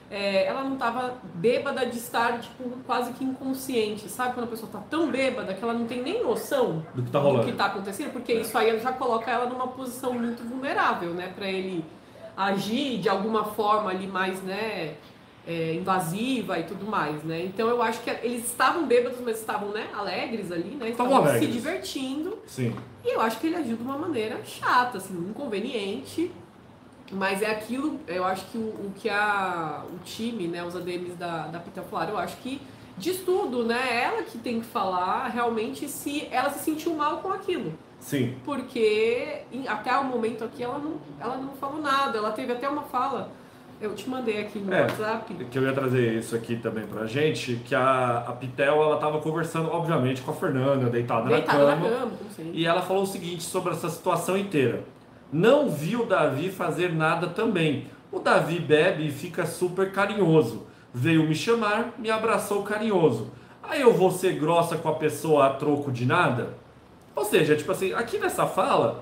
bêbada de estar, tipo, quase que inconsciente, sabe? Quando a pessoa tá tão bêbada que ela não tem nem noção Do que tá rolando. do que tá acontecendo, porque isso aí já coloca ela numa posição muito vulnerável, né? Pra ele agir de alguma forma ali mais, né, invasiva e tudo mais, né? Então eu acho que eles estavam bêbados, mas estavam, né, alegres ali, né? Estavam se alegres. divertindo. Sim. E eu acho que ele agiu de uma maneira chata, assim, inconveniente. Mas é aquilo, eu acho que o que o time, né, os ADMs da Pitel falaram, eu acho que diz tudo, né? Ela que tem que falar realmente se ela se sentiu mal com aquilo. Sim. Porque até o momento aqui ela não falou nada. Ela teve até uma fala, eu te mandei aqui no WhatsApp. Que eu ia trazer isso aqui também pra gente, que a Pitel, ela tava conversando, obviamente, com a Fernanda, deitada na cama, como sempre. e ela falou o seguinte sobre essa situação inteira: não vi o Davi fazer nada também. O Davi bebe e fica super carinhoso. Veio me chamar, me abraçou carinhoso. Aí eu vou ser grossa com a pessoa a troco de nada? Ou seja, tipo assim, aqui nessa fala,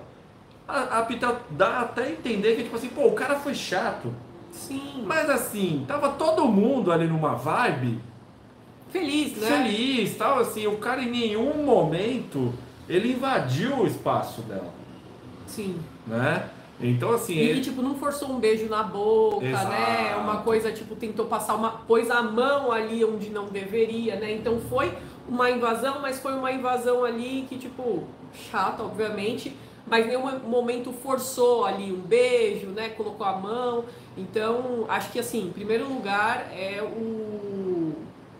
a Pitel dá até a entender que, tipo assim, pô, o cara foi chato. Sim. Mas assim, tava todo mundo ali numa vibe Feliz, né? feliz, tal, assim, o cara em nenhum momento ele invadiu o espaço dela, Sim. né? Então assim, E tipo, não forçou um beijo na boca, Exato. né? Uma coisa, tipo, tentou passar pôs a mão ali onde não deveria, né? Então foi uma invasão, mas foi uma invasão ali que, tipo, chata, obviamente, mas em nenhum momento forçou ali um beijo, né? Colocou a mão. Então, acho que assim, em primeiro lugar é o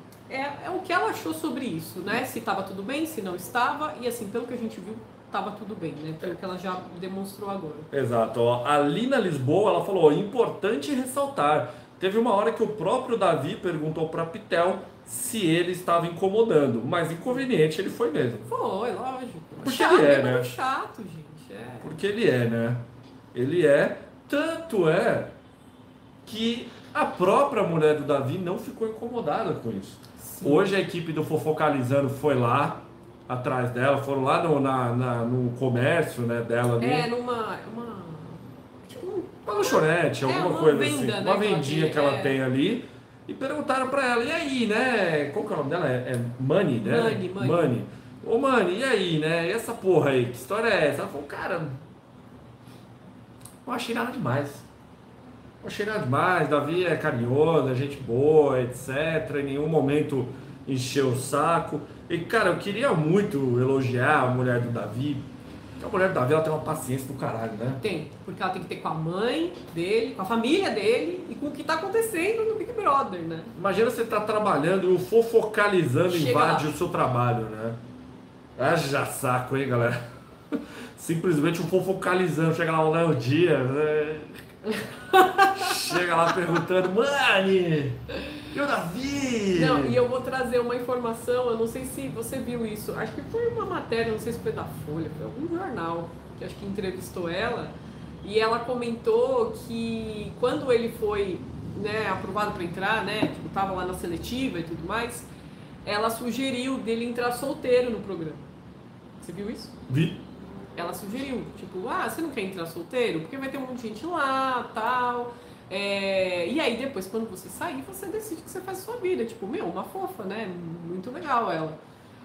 que ela achou sobre isso, né? Se estava tudo bem, se não estava, e assim, pelo que a gente viu, estava tudo bem, né? Pelo que ela já demonstrou agora. Exato. Ó. A Lina Lisboa, ela falou, importante ressaltar, teve uma hora que o próprio Davi perguntou para Pitel se ele estava incomodando, mas inconveniente ele foi mesmo. Foi, lógico. Porque ele é, né? Chato, gente. É. Porque ele é, né? Ele é. Tanto é que a própria mulher do Davi não ficou incomodada com isso. Sim. Hoje a equipe do Fofocalizando foi lá atrás dela, foram lá no comércio, né, dela ali. Uma lanchonete, alguma coisa venda, assim. Né, uma vendinha que ela é. tem ali. E perguntaram pra ela, e aí, né? Qual que é o nome dela? É Mani, né? Mani. Ô, Mani, e aí, né? E essa porra aí, que história é essa? Ela falou, cara, não achei nada demais. Não achei nada demais. Davi é carinhoso, é gente boa, etc. Em nenhum momento encheu o saco. E, cara, eu queria muito elogiar a mulher do Davi. A mulher do Davi, ela tem uma paciência do caralho, né? Tem, porque ela tem que ter com a mãe dele, com a família dele e com o que tá acontecendo no Big Brother, né? Imagina você tá trabalhando e o Fofocalizando invade o seu trabalho, né? Já saco, hein, galera? Simplesmente o Fofocalizando chega lá o Léo Dias, né? Chega lá perguntando, Mani, e o Davi? Não, e eu vou trazer uma informação, eu não sei se você viu isso, acho que foi uma matéria, não sei se foi da Folha, foi algum jornal que acho que entrevistou ela, e ela comentou que quando ele foi, né, aprovado para entrar, né, tipo, tava lá na seletiva e tudo mais, ela sugeriu dele entrar solteiro no programa. Você viu isso? Vi. Ela sugeriu, tipo, você não quer entrar solteiro? Porque vai ter um monte de gente lá, tal. E aí depois, quando você sair, você decide que você faz a sua vida. Tipo, uma fofa, né? Muito legal ela.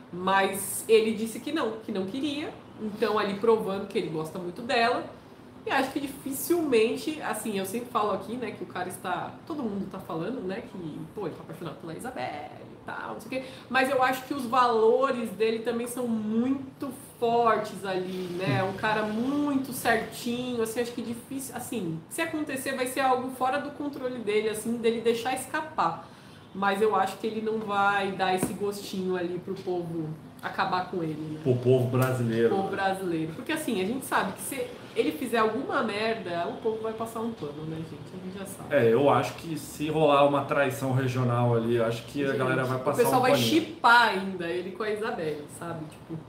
Mas ele disse que não queria. Então, ali provando que ele gosta muito dela. E acho que dificilmente, assim, eu sempre falo aqui, né, que o cara está... Todo mundo tá falando, né, que, pô, ele tá apaixonado pela Isabelle e tal, não sei o quê. Mas eu acho que os valores dele também são muito fortes ali, né? Um cara muito certinho, assim, acho que difícil... Assim, se acontecer vai ser algo fora do controle dele, assim, dele deixar escapar. Mas eu acho que ele não vai dar esse gostinho ali pro povo acabar com ele, né? Pro povo brasileiro. O povo brasileiro. Porque assim, a gente sabe que se ele fizer alguma merda, o povo vai passar um pano, né, gente? A gente já sabe. Eu acho que se rolar uma traição regional ali, eu acho que a galera vai passar um paninho. O pessoal vai chipar ainda ele com a Isabelle, sabe? Tipo,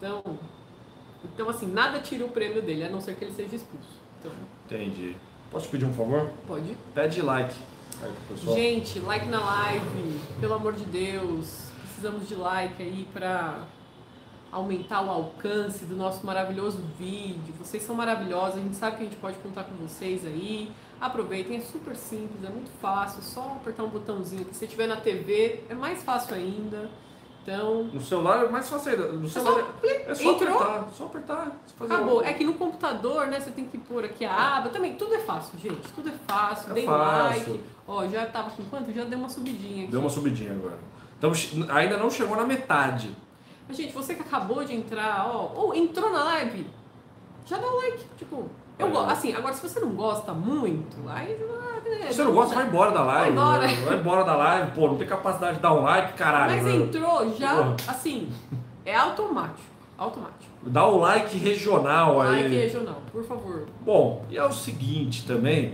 então, assim, nada tira o prêmio dele, a não ser que ele seja expulso. Então, entendi. Posso te pedir um favor? Pode. Pede like. Aí, pessoal. Gente, like na live, pelo amor de Deus. Precisamos de like aí pra aumentar o alcance do nosso maravilhoso vídeo. Vocês são maravilhosos, a gente sabe que a gente pode contar com vocês aí. Aproveitem, é super simples, é muito fácil, só apertar um botãozinho aqui. Se tiver na TV, é mais fácil ainda. Então, no celular é mais fácil ainda. No celular é só apertar, fazer acabou. É que no computador, né, você tem que pôr aqui a aba. Também, tudo é fácil, gente. Tudo é fácil. Dê like. Ó, já tava com quanto? Já deu uma subidinha aqui. Deu uma subidinha agora. Então, ainda não chegou na metade. Mas, gente, você que acabou de entrar, ou entrou na live, já dá o like. Tipo, eu gosto. Assim, agora se você não gosta muito, aí... Se você não gosta, vai embora da live. Vai embora da live, pô, não tem capacidade de dar um like, caralho. Mas entrou já, assim, é automático. Automático. Dá o like regional aí. Like regional, por favor. Bom, e é o seguinte também,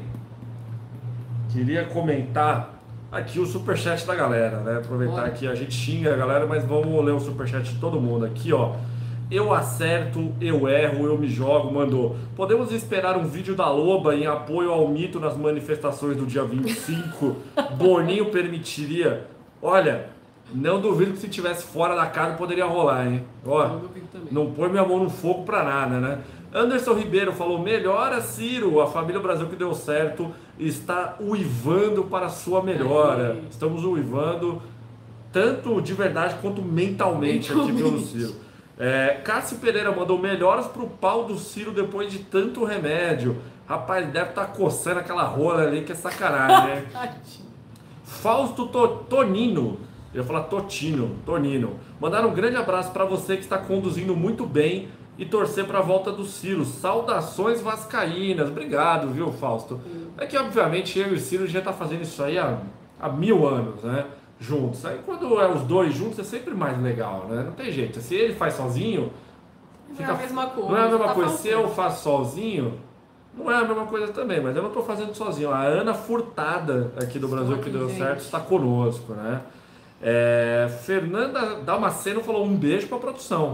queria comentar aqui o superchat da galera, né? Aproveitar que a gente xinga a galera, mas vamos ler o superchat de todo mundo aqui, ó. Eu acerto, eu erro, eu me jogo, mandou. Podemos esperar um vídeo da Loba em apoio ao mito nas manifestações do dia 25? Boninho permitiria? Olha, não duvido que se tivesse fora da casa poderia rolar, hein? Ó, não põe minha mão no fogo pra nada, né? Anderson Ribeiro falou, melhora Ciro, a família Brasil que deu certo está uivando para a sua melhora. Estamos uivando tanto de verdade quanto mentalmente aqui pelo Ciro. Cássio Pereira mandou melhoras pro pau do Ciro depois de tanto remédio. Rapaz, deve estar coçando aquela rola ali, que é sacanagem, né? Fausto Tonino, eu ia falar Tonino. Mandaram um grande abraço para você que está conduzindo muito bem e torcer para a volta do Ciro. Saudações vascaínas. Obrigado, viu, Fausto? É que, obviamente, eu e o Ciro já tá fazendo isso aí há 1000 anos, né? Juntos. Aí quando é os dois juntos é sempre mais legal, né? Não tem jeito. Se ele faz sozinho, não é a mesma coisa. Não é a mesma coisa. Se eu faço sozinho, não é a mesma coisa também, mas eu não estou fazendo sozinho. A Ana Furtada aqui do Brasil que deu certo está conosco, né? Fernanda Damasceno falou um beijo para a produção.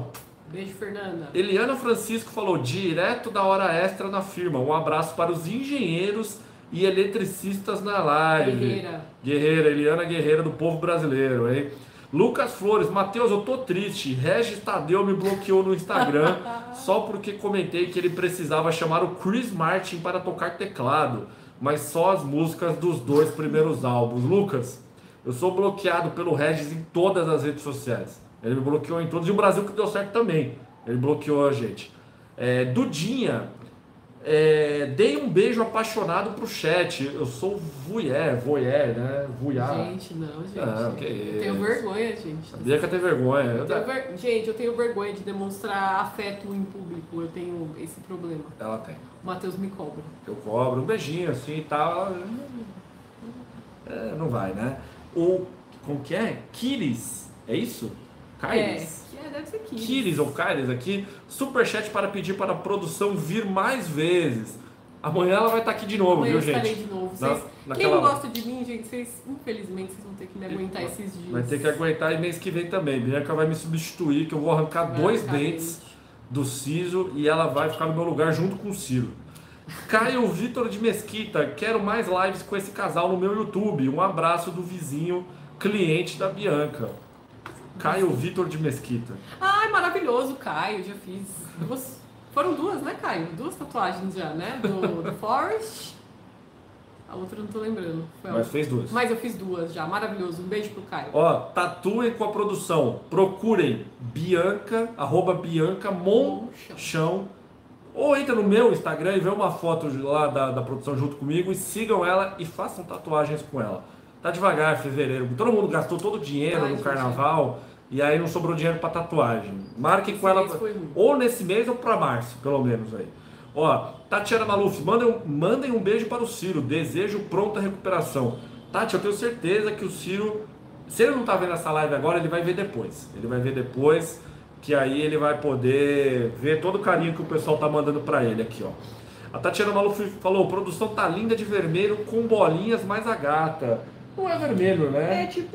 Beijo, Fernanda. Eliana Francisco falou, direto da hora extra na firma. Um abraço para os engenheiros e eletricistas na live. Guerreira, Eliana Guerreira do povo brasileiro, hein? Lucas Flores, Matheus, eu tô triste. Regis Tadeu me bloqueou no Instagram só porque comentei que ele precisava chamar o Chris Martin para tocar teclado, mas só as músicas dos 2 primeiros álbuns. Lucas, eu sou bloqueado pelo Regis em todas as redes sociais. Ele me bloqueou em todos e o Brasil que deu certo também. Ele bloqueou a gente. Dudinha, dei um beijo apaixonado pro chat. Eu sou voyeur, né? Voyeur. Gente, não, gente. Okay. Eu tenho vergonha, gente. Sabia que eu tenho vergonha. Gente, eu tenho vergonha de demonstrar afeto em público. Eu tenho esse problema. Ela tem. O Matheus me cobra. Eu cobro um beijinho assim e tal. Não vai, né? Como que é? Kiris. É isso? Kairis? Deve ser Kiris. Kiris ou Kairis aqui. Superchat para pedir para a produção vir mais vezes. Amanhã ela vai estar aqui de novo, Amanhã viu, gente? Estarei de novo. Quem não gosta de mim, gente, infelizmente, vocês vão ter que me aguentar esses dias. Vai ter que aguentar e mês que vem também. Bianca vai me substituir, que eu vou arrancar 2 dentes do siso e ela vai ficar no meu lugar junto com o Ciro. Caio Vitor de Mesquita, quero mais lives com esse casal no meu YouTube. Um abraço do vizinho cliente da Bianca. Caio Vitor de Mesquita. Ai, maravilhoso, Caio, já fiz. Foram 2, né, Caio? 2 tatuagens já, né? Do Forest. A outra eu não tô lembrando. Mas fez 2. Mas eu fiz 2 já, maravilhoso. Um beijo pro Caio. Ó, tatuem com a produção. Procurem Bianca, @BiancaMonchão. Ou entra no meu Instagram e vê uma foto lá da produção junto comigo e sigam ela e façam tatuagens com ela. Tá devagar, fevereiro. Todo mundo gastou todo o dinheiro no carnaval e aí não sobrou dinheiro pra tatuagem. Marquem com ela ou nesse mês ou pra março, pelo menos aí. Ó, Tatiana Maluf, mandem um beijo para o Ciro. Desejo pronta recuperação. Tati, eu tenho certeza que o Ciro, se ele não tá vendo essa live agora, ele vai ver depois. Ele vai ver depois, que aí ele vai poder ver todo o carinho que o pessoal tá mandando pra ele aqui, ó. A Tatiana Maluf falou, produção tá linda de vermelho com bolinhas mais a gata. Não é vermelho, né? É tipo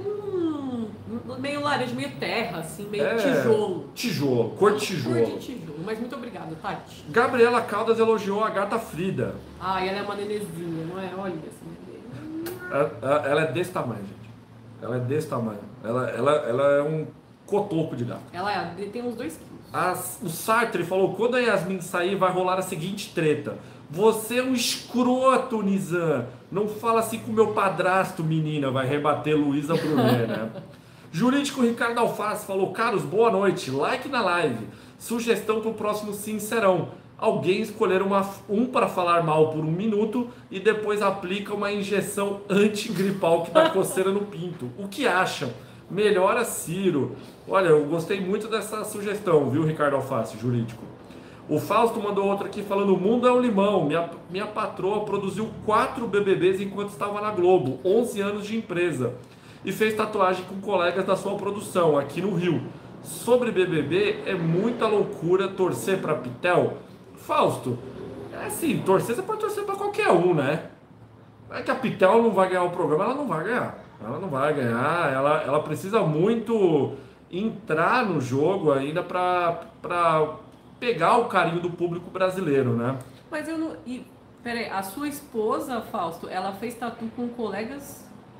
meio laranja, meio terra, assim, meio tijolo. Tijolo, cor de tijolo. Cor de tijolo, mas muito obrigada, Tati. Gabriela Caldas elogiou a gata Frida. Ai, ela é uma nenezinha, não é? Olha essa nenê. Ela é desse tamanho, gente. Ela é desse tamanho. Ela é um cotoco de gato. Ela tem uns 2 quilos. O Sartre falou, quando a Yasmin sair vai rolar a seguinte treta. Você é um escroto, Nizam. Não fala assim com meu padrasto, menina. Vai rebater Luísa Brunet, né? Jurídico Ricardo Alface falou, caros, boa noite. Like na live. Sugestão para o próximo Sincerão. Alguém escolher um para falar mal por 1 minuto e depois aplica uma injeção antigripal que dá coceira no pinto. O que acham? Melhora Ciro. Olha, eu gostei muito dessa sugestão, viu, Ricardo Alface, jurídico. O Fausto mandou outra aqui falando, o mundo é um limão. Minha patroa produziu 4 BBBs enquanto estava na Globo, 11 anos de empresa. E fez tatuagem com colegas da sua produção, aqui no Rio. Sobre BBB, é muita loucura torcer para Pitel? Fausto, é assim, torcer você pode torcer para qualquer um, né? É que a Pitel não vai ganhar o programa, ela não vai ganhar. Ela não vai ganhar, ela precisa muito entrar no jogo ainda para pegar o carinho do público brasileiro, né? Mas eu não... Peraí, a sua esposa, Fausto, ela fez tatu com colegas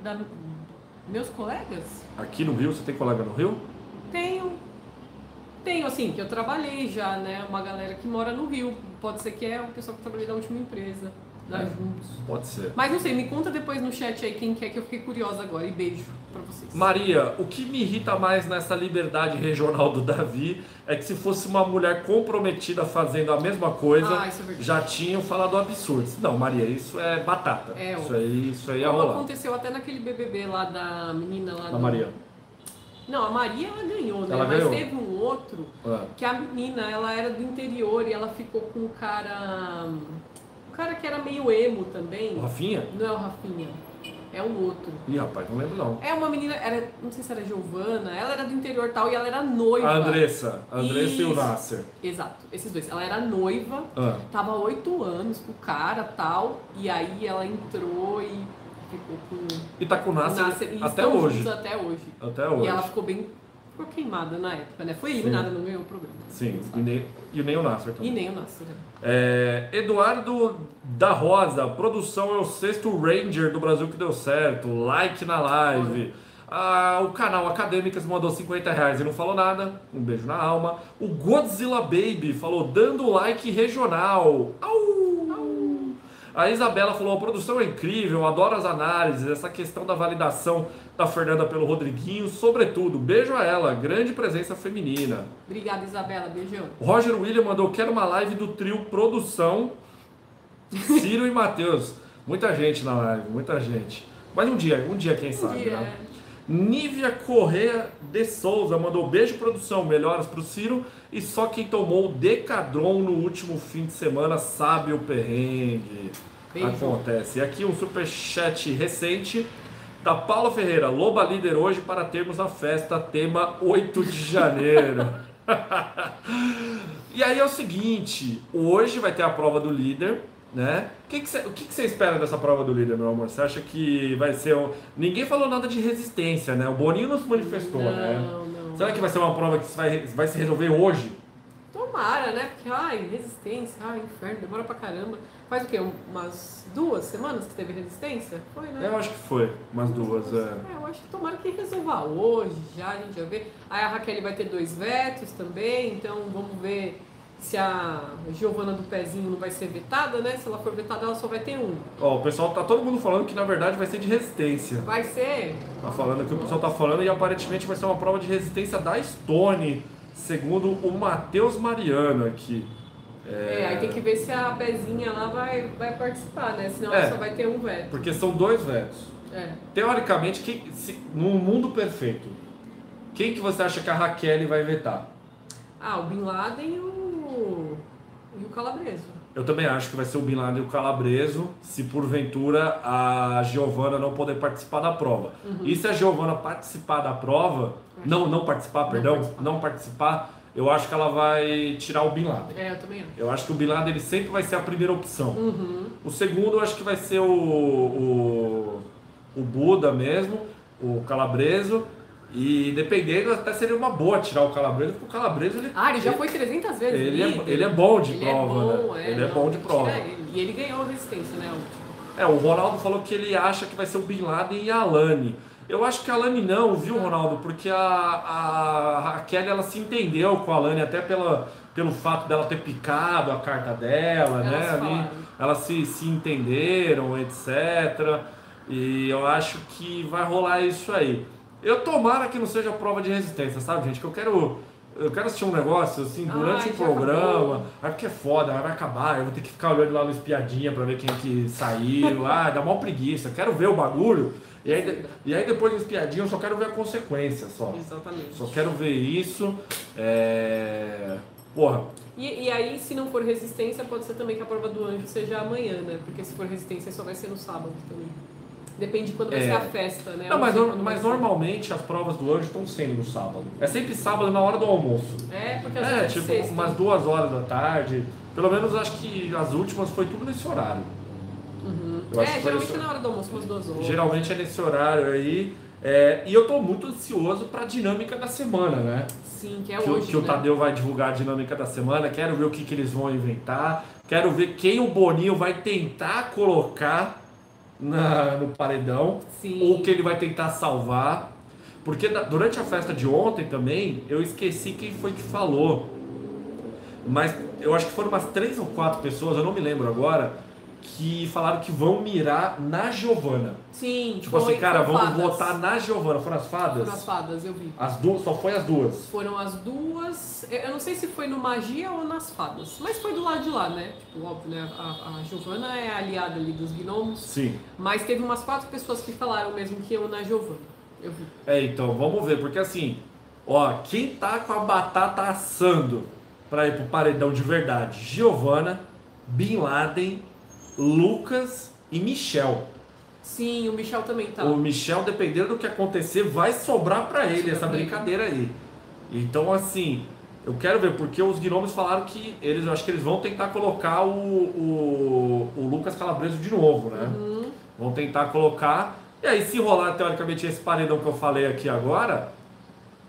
meus colegas? Aqui no Rio, você tem colega no Rio? Tenho, assim, que eu trabalhei já, né? Uma galera que mora no Rio. Pode ser que é o pessoal que eu trabalhei da última empresa. Juntos. Pode ser. Mas não sei, me conta depois no chat aí quem quer, que eu fiquei curiosa agora. E beijo pra vocês. Maria, o que me irrita mais nessa liberdade regional do Davi é que se fosse uma mulher comprometida fazendo a mesma coisa, já tinham falado absurdos. Não, Maria, isso é batata. Isso aí ia rolar. Aconteceu até naquele BBB lá da menina lá da Maria. Não, a Maria ela ganhou, né? Ela Mas ganhou. teve um outro que a menina, ela era do interior e ela ficou com um cara que era meio emo também. O Rafinha? Não é o Rafinha, é um outro. Ih, rapaz, não lembro não. É uma menina, não sei se era Giovana, ela era do interior tal e ela era noiva. A Andressa e o Nasser. Exato, esses dois. Ela era noiva, tava 8 anos com o cara tal, e aí ela entrou e ficou com... E tá com o Nasser até estão hoje. juntos até hoje. Até hoje. E ela ficou bem ficou queimada na época, né? Foi eliminada no meio do programa. Sim, e nem o Nasser também. E nem o Nasser. Eduardo da Rosa, produção é o 6º Ranger do Brasil que deu certo. Like na live. O canal Acadêmicas mandou R$50 e não falou nada. Um beijo na alma. O Godzilla Baby falou dando like regional. Au! A Isabela falou, a produção é incrível, adoro as análises, essa questão da validação da Fernanda pelo Rodriguinho, sobretudo, beijo a ela, grande presença feminina. Obrigada, Isabela, beijão. O Roger William mandou, quero uma live do trio Produção, Ciro e Matheus. Muita gente na live, muita gente. Mas um dia quem sabe, né? Nívia Correa de Souza mandou beijo produção, melhoras pro Ciro e só quem tomou o Decadron no último fim de semana sabe o perrengue. Beijo. Acontece. E aqui um superchat recente da Paula Ferreira, Loba líder hoje para termos a festa tema 8 de janeiro. E aí é o seguinte, hoje vai ter a prova do líder, né? O que você espera dessa prova do líder, meu amor? Você acha que vai ser Ninguém falou nada de resistência, né? O Boninho não se manifestou, né? Não. Será que vai ser uma prova que vai se resolver hoje? Tomara, né? Porque, resistência, inferno, demora pra caramba. Faz o quê? Umas 2 semanas que teve resistência? Foi, né? Eu acho que foi, umas 2, eu acho que tomara que resolva hoje, já, a gente vai ver. Aí a Raquel vai ter 2 vetos também, então vamos ver se a Giovana do Pezinho não vai ser vetada, né? Se ela for vetada, ela só vai ter 1. Ó, o pessoal tá todo mundo falando que na verdade vai ser de resistência. Vai ser? Tá falando que o pessoal tá falando e aparentemente vai ser uma prova de resistência da Stone, segundo o Matheus Mariano aqui. Aí tem que ver se a Pezinha lá vai participar, né? Senão ela só vai ter 1 veto. Porque são 2 vetos. Teoricamente, no mundo perfeito, quem que você acha que a Raquel vai vetar? O Bin Laden e o Calabreso. Eu também acho que vai ser o Bin Laden e o Calabreso, se porventura a Giovana não poder participar da prova. E se a Giovana participar da prova, não participar, eu acho que ela vai tirar o Bin Laden. Eu também acho. Eu acho que o Bin Laden ele sempre vai ser a primeira opção. O segundo eu acho que vai ser o Buda mesmo, o Calabreso. E dependendo, até seria uma boa tirar o Calabreso, porque o Calabreso ele já foi 300 vezes. Ele é bom de prova, né? Ele é bom de prova. E ele ganhou a resistência, né? O Ronaldo falou que ele acha que vai ser o Bin Laden e a Alane. Eu acho que a Alane não, viu, Ronaldo? Porque a Raquel, ela se entendeu com a Alane, até pelo fato dela ter picado a carta dela, né? Ali, elas se entenderam, etc. E eu acho que vai rolar isso aí. Eu tomara que não seja prova de resistência, sabe, gente? Que eu quero assistir um negócio assim durante o programa. Porque é foda, vai acabar. Eu vou ter que ficar olhando lá no espiadinha pra ver quem que saiu. Dá mó preguiça. Quero ver o bagulho. E aí depois do espiadinha eu só quero ver a consequência só. Exatamente. Só quero ver isso. Porra. E aí, se não for resistência, pode ser também que a prova do anjo seja amanhã, né? Porque se for resistência só vai ser no sábado também. Depende de quando vai ser a festa, né? Não, mas normalmente as provas do anjo estão sendo no sábado. É sempre sábado na hora do almoço. Porque às vezes tipo sexta. umas 2 horas da tarde. Pelo menos acho que as últimas foi tudo nesse horário. Geralmente é na hora do almoço, umas 2 horas. Geralmente é nesse horário aí. E eu tô muito ansioso pra dinâmica da semana, né? Sim, que é hoje, que o Tadeu vai divulgar a dinâmica da semana. Quero ver o que eles vão inventar. Quero ver quem o Boninho vai tentar colocar no paredão. Sim. Ou que ele vai tentar salvar. Porque durante a festa de ontem também, eu esqueci quem foi que falou. Mas eu acho que foram umas 3 ou 4 pessoas, eu não me lembro agora, que falaram que vão mirar na Giovana. Sim. Tipo assim, cara, vamos votar na Giovana. Foram as fadas? Foram as fadas, eu vi. As duas, só foi as duas? Foram as duas. Eu não sei se foi no Magia ou nas fadas, mas foi do lado de lá, né? Tipo, óbvio, né? A Giovana é aliada ali dos gnomos. Sim. Mas teve umas 4 pessoas que falaram mesmo que iam na Giovana. Eu vi. Então, vamos ver, porque assim, quem tá com a batata assando pra ir pro paredão de verdade? Giovana, Bin Laden, Lucas e Michel. Sim, o Michel também tá. O Michel, dependendo do que acontecer, vai sobrar pra ele essa brincadeira aí. Então, assim, eu quero ver, porque os gnomos falaram que eu acho que eles vão tentar colocar o Lucas Calabreso de novo, né? Vão tentar colocar. E aí, se rolar, teoricamente, esse paredão que eu falei aqui agora,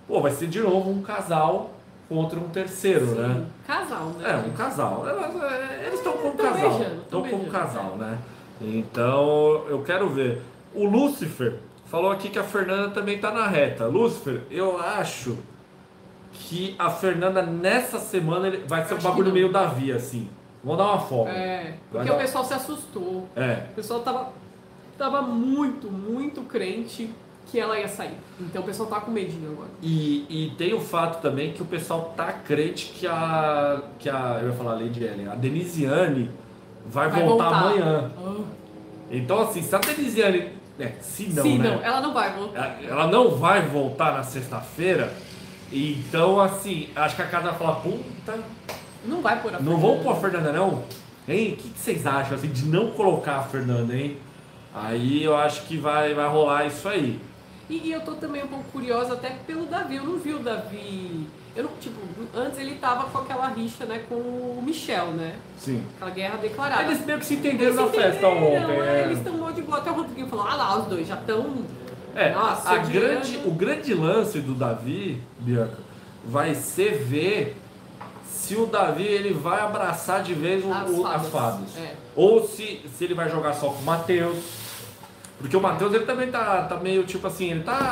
pô, vai ser de novo um casal contra um terceiro, Sim, né? casal, né? É, um casal. Eles estão como Tão casal. beijando, Estão como beijando, casal, né? Então, eu quero ver. O Lúcifer falou aqui que a Fernanda também tá na reta. Lúcifer, eu acho que a Fernanda nessa semana vai ser um Acho que bagulho não. meio Davi, assim. Vamos dar uma folga. Porque o pessoal se assustou. É. O pessoal tava muito crente que ela ia sair. Então o pessoal tá com medinho agora. E tem o fato também que o pessoal tá crente que eu ia falar a Lady Ellen, a Denisiane vai voltar amanhã. Então, assim, se a Denisiane. Se não, Sim, né? não, ela não vai voltar. Ela não vai voltar na sexta-feira. Então, assim, acho que a casa vai falar: puta. Não vai pôr a Não Fernanda. vão pôr a Fernanda, não? Hein? O que vocês acham, assim, de não colocar a Fernanda, hein? Aí eu acho que vai rolar isso aí. E eu tô também um pouco curiosa até pelo Davi. Eu não vi o Davi. Eu não, tipo, antes ele tava com aquela rixa, né, com o Michel, né? Sim. Aquela guerra declarada. Eles meio que se entenderam Eles na se festa entenderam, ontem. Eles estão mal de boa. Até o Rodriguinho falou: ah lá, os dois já estão. Nossa, o grande lance do Davi, Bianca, vai ser ver se o Davi ele vai abraçar de vez as fadas. Ou se ele vai jogar só com o Matheus. Porque o Matheus ele também tá meio tipo assim,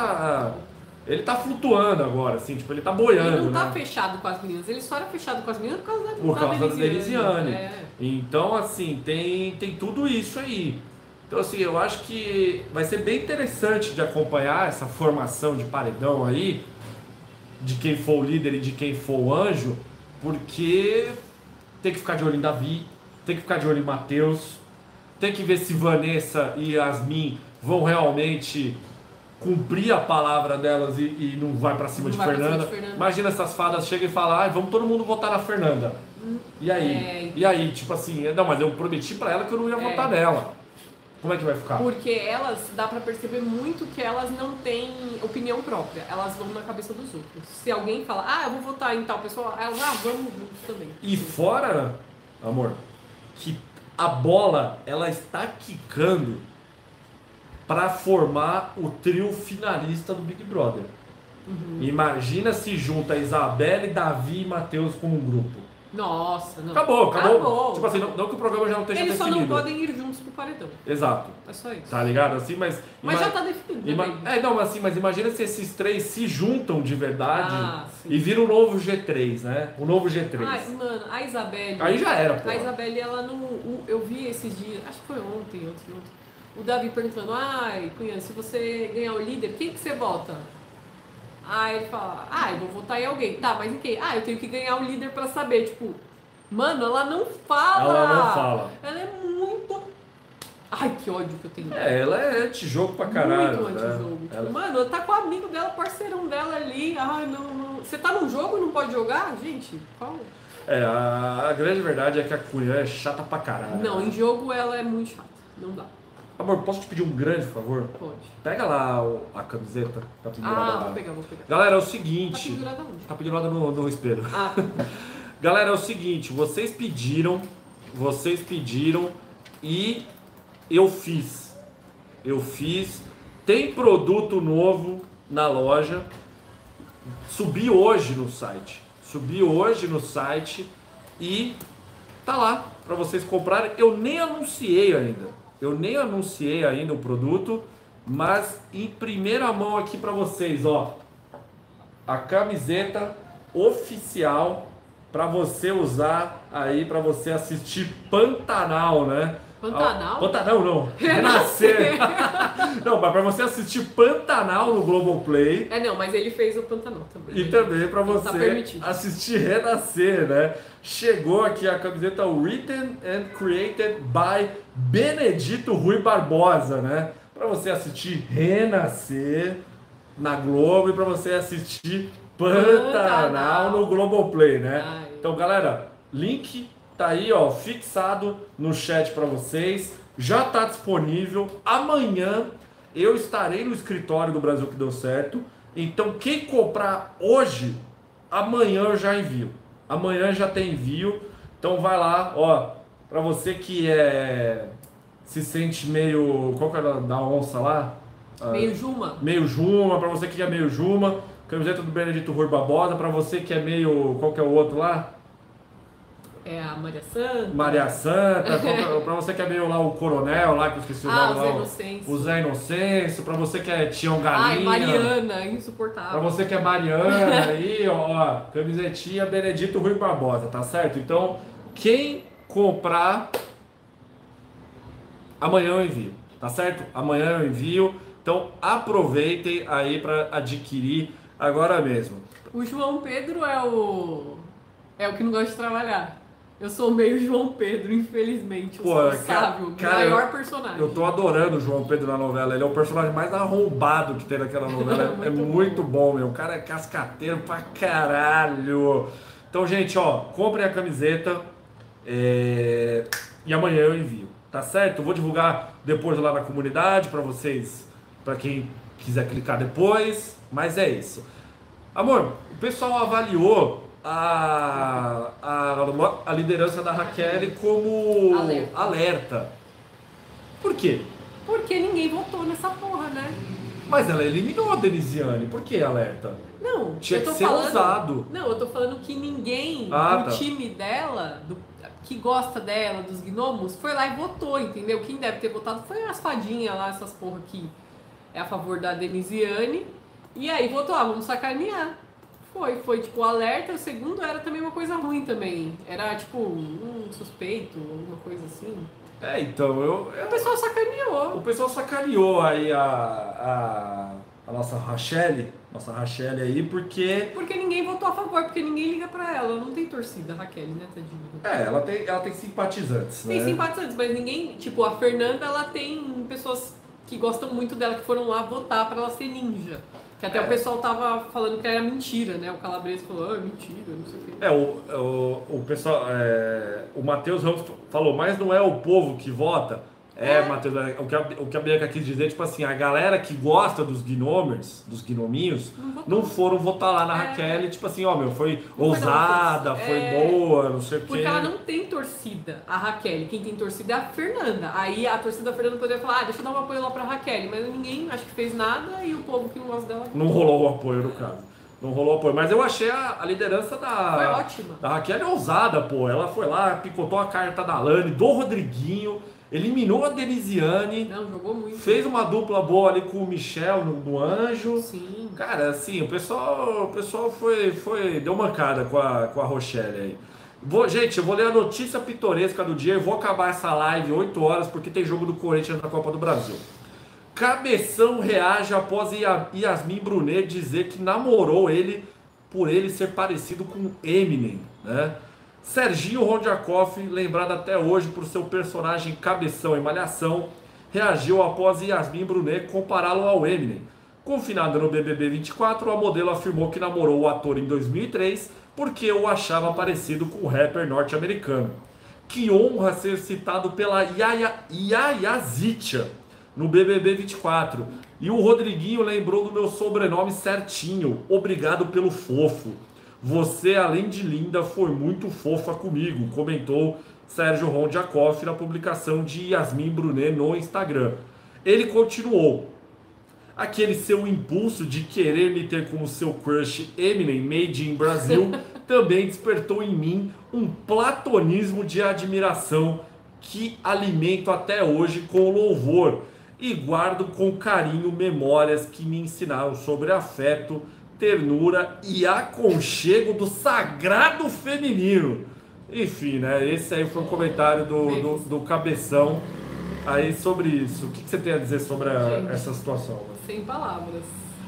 ele tá flutuando agora, assim, tipo, ele tá boiando. Ele não tá né? fechado com as meninas, ele só era fechado com as meninas por Por causa da Denisiane. É. Então, assim, tem tudo isso aí. Então, assim, eu acho que vai ser bem interessante de acompanhar essa formação de paredão aí, de quem for o líder e de quem for o anjo, porque tem que ficar de olho em Davi, tem que ficar de olho em Matheus, tem que ver se Vanessa e Yasmin vão realmente cumprir a palavra delas e não vai pra cima de Fernanda. Imagina essas fadas chegam e falam: ah, vamos todo mundo votar na Fernanda. E aí? E aí, tipo assim, não, mas eu prometi pra ela que eu não ia votar nela. Como é que vai ficar? Porque elas, dá pra perceber muito que elas não têm opinião própria. Elas vão na cabeça dos outros. Se alguém fala: ah, eu vou votar em tal pessoa, elas, vamos juntos também. E fora, amor, que a bola, ela está quicando para formar o trio finalista do Big Brother. Imagina se junta Isabelle, Davi e Matheus como um grupo. Nossa, não. Acabou. Tipo assim, não que o programa já não esteja definido. Eles só não podem ir juntos pro paredão. Exato. É só isso. Tá ligado? Assim, mas já tá definido. mas imagina se esses três se juntam de verdade e viram o novo G3, né? O novo G3. Ai, mano, a Isabelle... Aí já era, pô. A Isabelle, ela não... Eu vi esses dias, acho que foi ontem. O Davi perguntando: ai, Cunha, se você ganhar o líder, quem que você vota? Aí ele fala: eu vou votar em alguém. Tá, mas em quem? Eu tenho que ganhar o líder pra saber. Tipo, mano, ela não fala. Ela é muito... Ai, que ódio que eu tenho. Ela é anti-jogo pra caralho. Muito anti-jogo. Né? Tipo, mano, ela tá com o amigo dela, parceirão dela ali. Ai, não. Você tá num jogo e não pode jogar? Gente, qual? A grande verdade é que a Cunha é chata pra caralho. Não, em jogo ela é muito chata. Não dá. Amor, posso te pedir um grande favor? Pode. Pega lá a camiseta. Tá pendurada lá. Vou pegar. Galera, é o seguinte... Tá pendurada onde? Tá pendurada no espelho. Galera, é o seguinte, vocês pediram e eu fiz. Tem produto novo na loja. Subi hoje no site e tá lá para vocês comprarem. Eu nem anunciei ainda o produto, mas em primeira mão aqui para vocês, ó. A camiseta oficial para você usar aí, para você assistir Pantanal, né? Pantanal? Pantanal não. Renascer. Não, mas para você assistir Pantanal no Globoplay. Não, mas ele fez o Pantanal também. E também para você tá assistir Renascer, né? Chegou aqui a camiseta Written and Created by Benedito Rui Barbosa, né? Para você assistir Renascer na Globo e para você assistir Pantanal no Globoplay, né? Então, galera, link tá aí, ó, fixado no chat para vocês. Já tá disponível. Amanhã eu estarei no escritório do Brasil que deu certo. Então, quem comprar hoje, amanhã eu já envio. Amanhã já tem envio. Então, vai lá, ó, para você que se sente meio... Qual que é da onça lá? Meio Juma. Meio Juma, pra você que é meio Juma, Camiseta do Benedito Rui Barbosa, pra você que é meio... Qual que é o outro lá? É a Maria Santa. Maria Santa, pra você que é meio lá o Coronel lá, que eu esqueci o nome o lá. Zé Inocêncio. O Zé Inocêncio, pra você que é Tião Ai, Galinha. Mariana, insuportável. Pra você que é Mariana aí, ó, camisetinha Benedito Rui Barbosa, tá certo? Então, quem comprar, amanhã eu envio, tá certo? Amanhã eu envio. Então, aproveitem aí pra adquirir agora mesmo. O João Pedro é o que não gosta de trabalhar. Eu sou meio João Pedro, infelizmente. Pô, Sábio, cara, maior personagem. Eu tô adorando o João Pedro na novela. Ele é o personagem mais arrombado que tem naquela novela. É muito bom, meu. O cara é cascateiro pra caralho. Então, gente, ó, comprem a camiseta e amanhã eu envio, tá certo? Eu vou divulgar depois lá na comunidade pra vocês, pra quem quiser clicar depois. Mas é isso. Amor, o pessoal avaliou a liderança da Raquel como alerta. Por quê? Porque ninguém votou nessa porra, né? Mas ela eliminou a Denisiane. Por que alerta? Não, tinha eu tô que ser falando, ousado. Não, eu tô falando que ninguém do time dela, que gosta dela, dos gnomos, foi lá e votou, entendeu? Quem deve ter votado foi as fadinhas lá, essas porra que é a favor da Denisiane. E aí votou, vamos sacanear. Foi tipo alerta, o segundo era também uma coisa ruim também. Era tipo um suspeito, alguma coisa assim. Então o pessoal sacaneou. O pessoal sacaneou aí a nossa Rachelle aí, porque... Porque ninguém votou a favor, porque ninguém liga pra ela. Não tem torcida, a Raquel, né, tadinha? Ela tem simpatizantes, né? Tem simpatizantes, mas ninguém... Tipo, a Fernanda, ela tem pessoas que gostam muito dela, que foram lá votar pra ela ser ninja. Que até o pessoal tava falando que era mentira, né? O Calabrese falou, é mentira, não sei o quê. O pessoal... o Matheus Ramos falou, mas não é o povo que vota? Matheus, o que a Bianca quis dizer, tipo assim, a galera que gosta dos gnomers, dos gnominhos, não foram votar lá na Raquel, tipo assim, ó, meu, foi ousada, foi boa, não sei o quê. Porque ela não tem torcida, a Raquel. Quem tem torcida é a Fernanda. Aí a torcida da Fernanda poderia falar, deixa eu dar um apoio lá pra Raquel. Mas ninguém, acho que fez nada e o povo que não gosta dela... Não rolou o apoio, no caso. Não rolou apoio. Mas eu achei a liderança foi ótima. Da Raquel ousada, pô. Ela foi lá, picotou a carta da Alane, do Rodriguinho, eliminou a Denisiane. Não, jogou muito. Fez uma dupla boa ali com o Michel no Anjo. Sim. Cara, assim, o pessoal deu mancada com a Rochelle aí. Gente, eu vou ler a notícia pitoresca do dia e vou acabar essa live 8 horas porque tem jogo do Corinthians na Copa do Brasil. Cabeção reage após Yasmin Brunet dizer que namorou ele por ele ser parecido com Eminem, né? Serginho Rondiakoff, lembrado até hoje por seu personagem Cabeção em Malhação, reagiu após Yasmin Brunet compará-lo ao Eminem. Confinada no BBB 24, a modelo afirmou que namorou o ator em 2003 porque o achava parecido com o rapper norte-americano. Que honra ser citado pela Yaya Zitia no BBB 24. E o Rodriguinho lembrou do meu sobrenome certinho. Obrigado pelo fofo. Você, além de linda, foi muito fofa comigo, comentou Sérgio Rondiakoff na publicação de Yasmin Brunet no Instagram. Ele continuou. Aquele seu impulso de querer me ter como seu crush Eminem Made in Brasil também despertou em mim um platonismo de admiração que alimento até hoje com louvor e guardo com carinho memórias que me ensinaram sobre afeto, ternura e aconchego do sagrado feminino. Enfim, né? Esse aí foi um comentário do Cabeção aí sobre isso. O que você tem a dizer sobre essa situação? Sem palavras.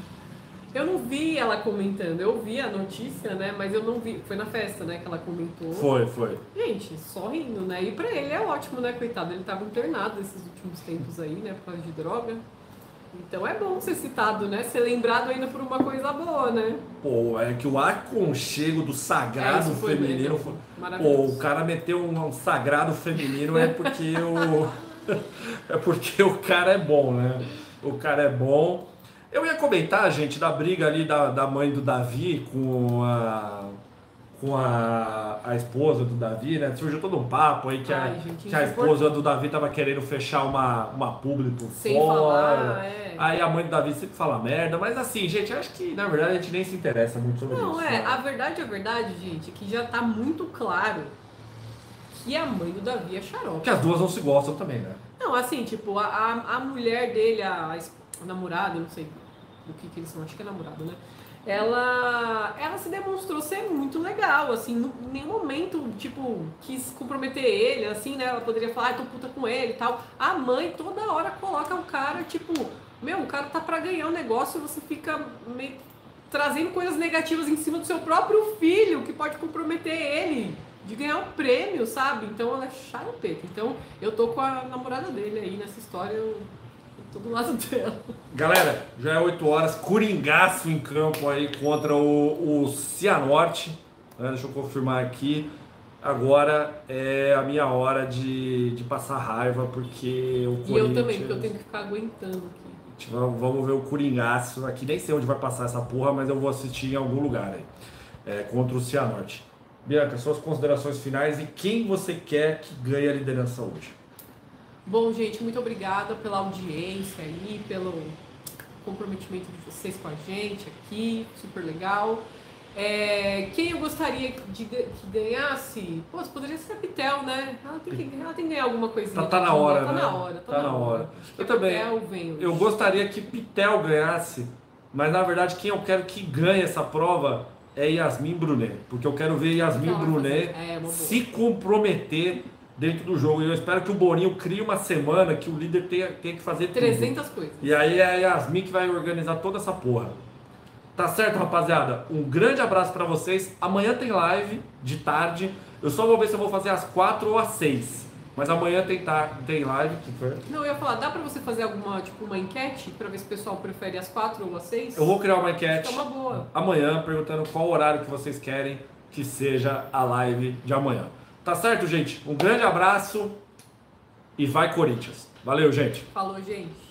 Eu não vi ela comentando, eu vi a notícia, né? Mas eu não vi. Foi na festa, né, que ela comentou. Foi. Gente, só rindo, né? E pra ele é ótimo, né, coitado? Ele tava internado esses últimos tempos aí, né, por causa de droga. Então é bom ser citado, né? Ser lembrado ainda por uma coisa boa, né? Pô, é que o aconchego do sagrado feminino. Pô, o cara meteu um sagrado feminino é porque é porque o cara é bom, né? O cara é bom. Eu ia comentar, gente, da briga ali da mãe do Davi com com a esposa do Davi, né? Surgiu todo um papo aí que, Gente, que a esposa do Davi tava querendo fechar uma publi por sem fora. falar, Aí a mãe do Davi sempre fala merda, mas assim, gente, acho que na verdade a gente nem se interessa muito sobre isso. Não, né? a verdade, gente, é que já tá muito claro que a mãe do Davi é xarope. Que as duas não se gostam também, né? Não, assim, tipo, a mulher dele, a namorada, eu não sei do que eles são, acho que é namorado, né? Ela se demonstrou ser muito legal, assim, em nenhum momento, tipo, quis comprometer ele, assim, né? Ela poderia falar, tô puta com ele e tal. A mãe toda hora coloca o cara, tipo, o cara tá pra ganhar um negócio e você fica meio trazendo coisas negativas em cima do seu próprio filho, que pode comprometer ele de ganhar um prêmio, sabe? Então ela é charupeta. Então eu tô com a namorada dele aí nessa história, eu tô do lado dela. Galera, já é 8 horas, coringaço em campo aí contra o Cianorte. Deixa eu confirmar aqui. Agora é a minha hora de passar raiva, porque o Corinthians... E eu também, porque eu tenho que ficar aguentando aqui. Vamos ver o coringaço aqui. Nem sei onde vai passar essa porra, mas eu vou assistir em algum lugar aí. Contra o Cianorte. Bianca, suas considerações finais e quem você quer que ganhe a liderança hoje? Bom, gente, muito obrigada pela audiência aí, pelo comprometimento de vocês com a gente aqui, super legal. Quem eu gostaria que ganhasse? Pô, poderia ser a Pitel, né? Ela tem que ganhar alguma coisinha. Tá na hora, tá né? Tá na hora. Eu também. Eu gostaria que Pitel ganhasse, mas na verdade quem eu quero que ganhe essa prova é Yasmin Brunet, porque eu quero ver Yasmin Brunet se comprometer dentro do jogo. E eu espero que o Boninho crie uma semana que o líder tenha que fazer 300 tudo. coisas. E aí é a Yasmin que vai organizar toda essa porra. Tá certo, rapaziada? Um grande abraço pra vocês. Amanhã tem live de tarde. Eu só vou ver se eu vou fazer às 4 ou às 6. Mas amanhã tem live. Não, eu ia falar, dá pra você fazer uma enquete pra ver se o pessoal prefere às 4 ou às 6? Eu vou criar uma enquete uma boa. Amanhã, perguntando qual horário que vocês querem que seja a live de amanhã. Tá certo, gente? Um grande abraço e vai Corinthians. Valeu, gente. Falou, gente.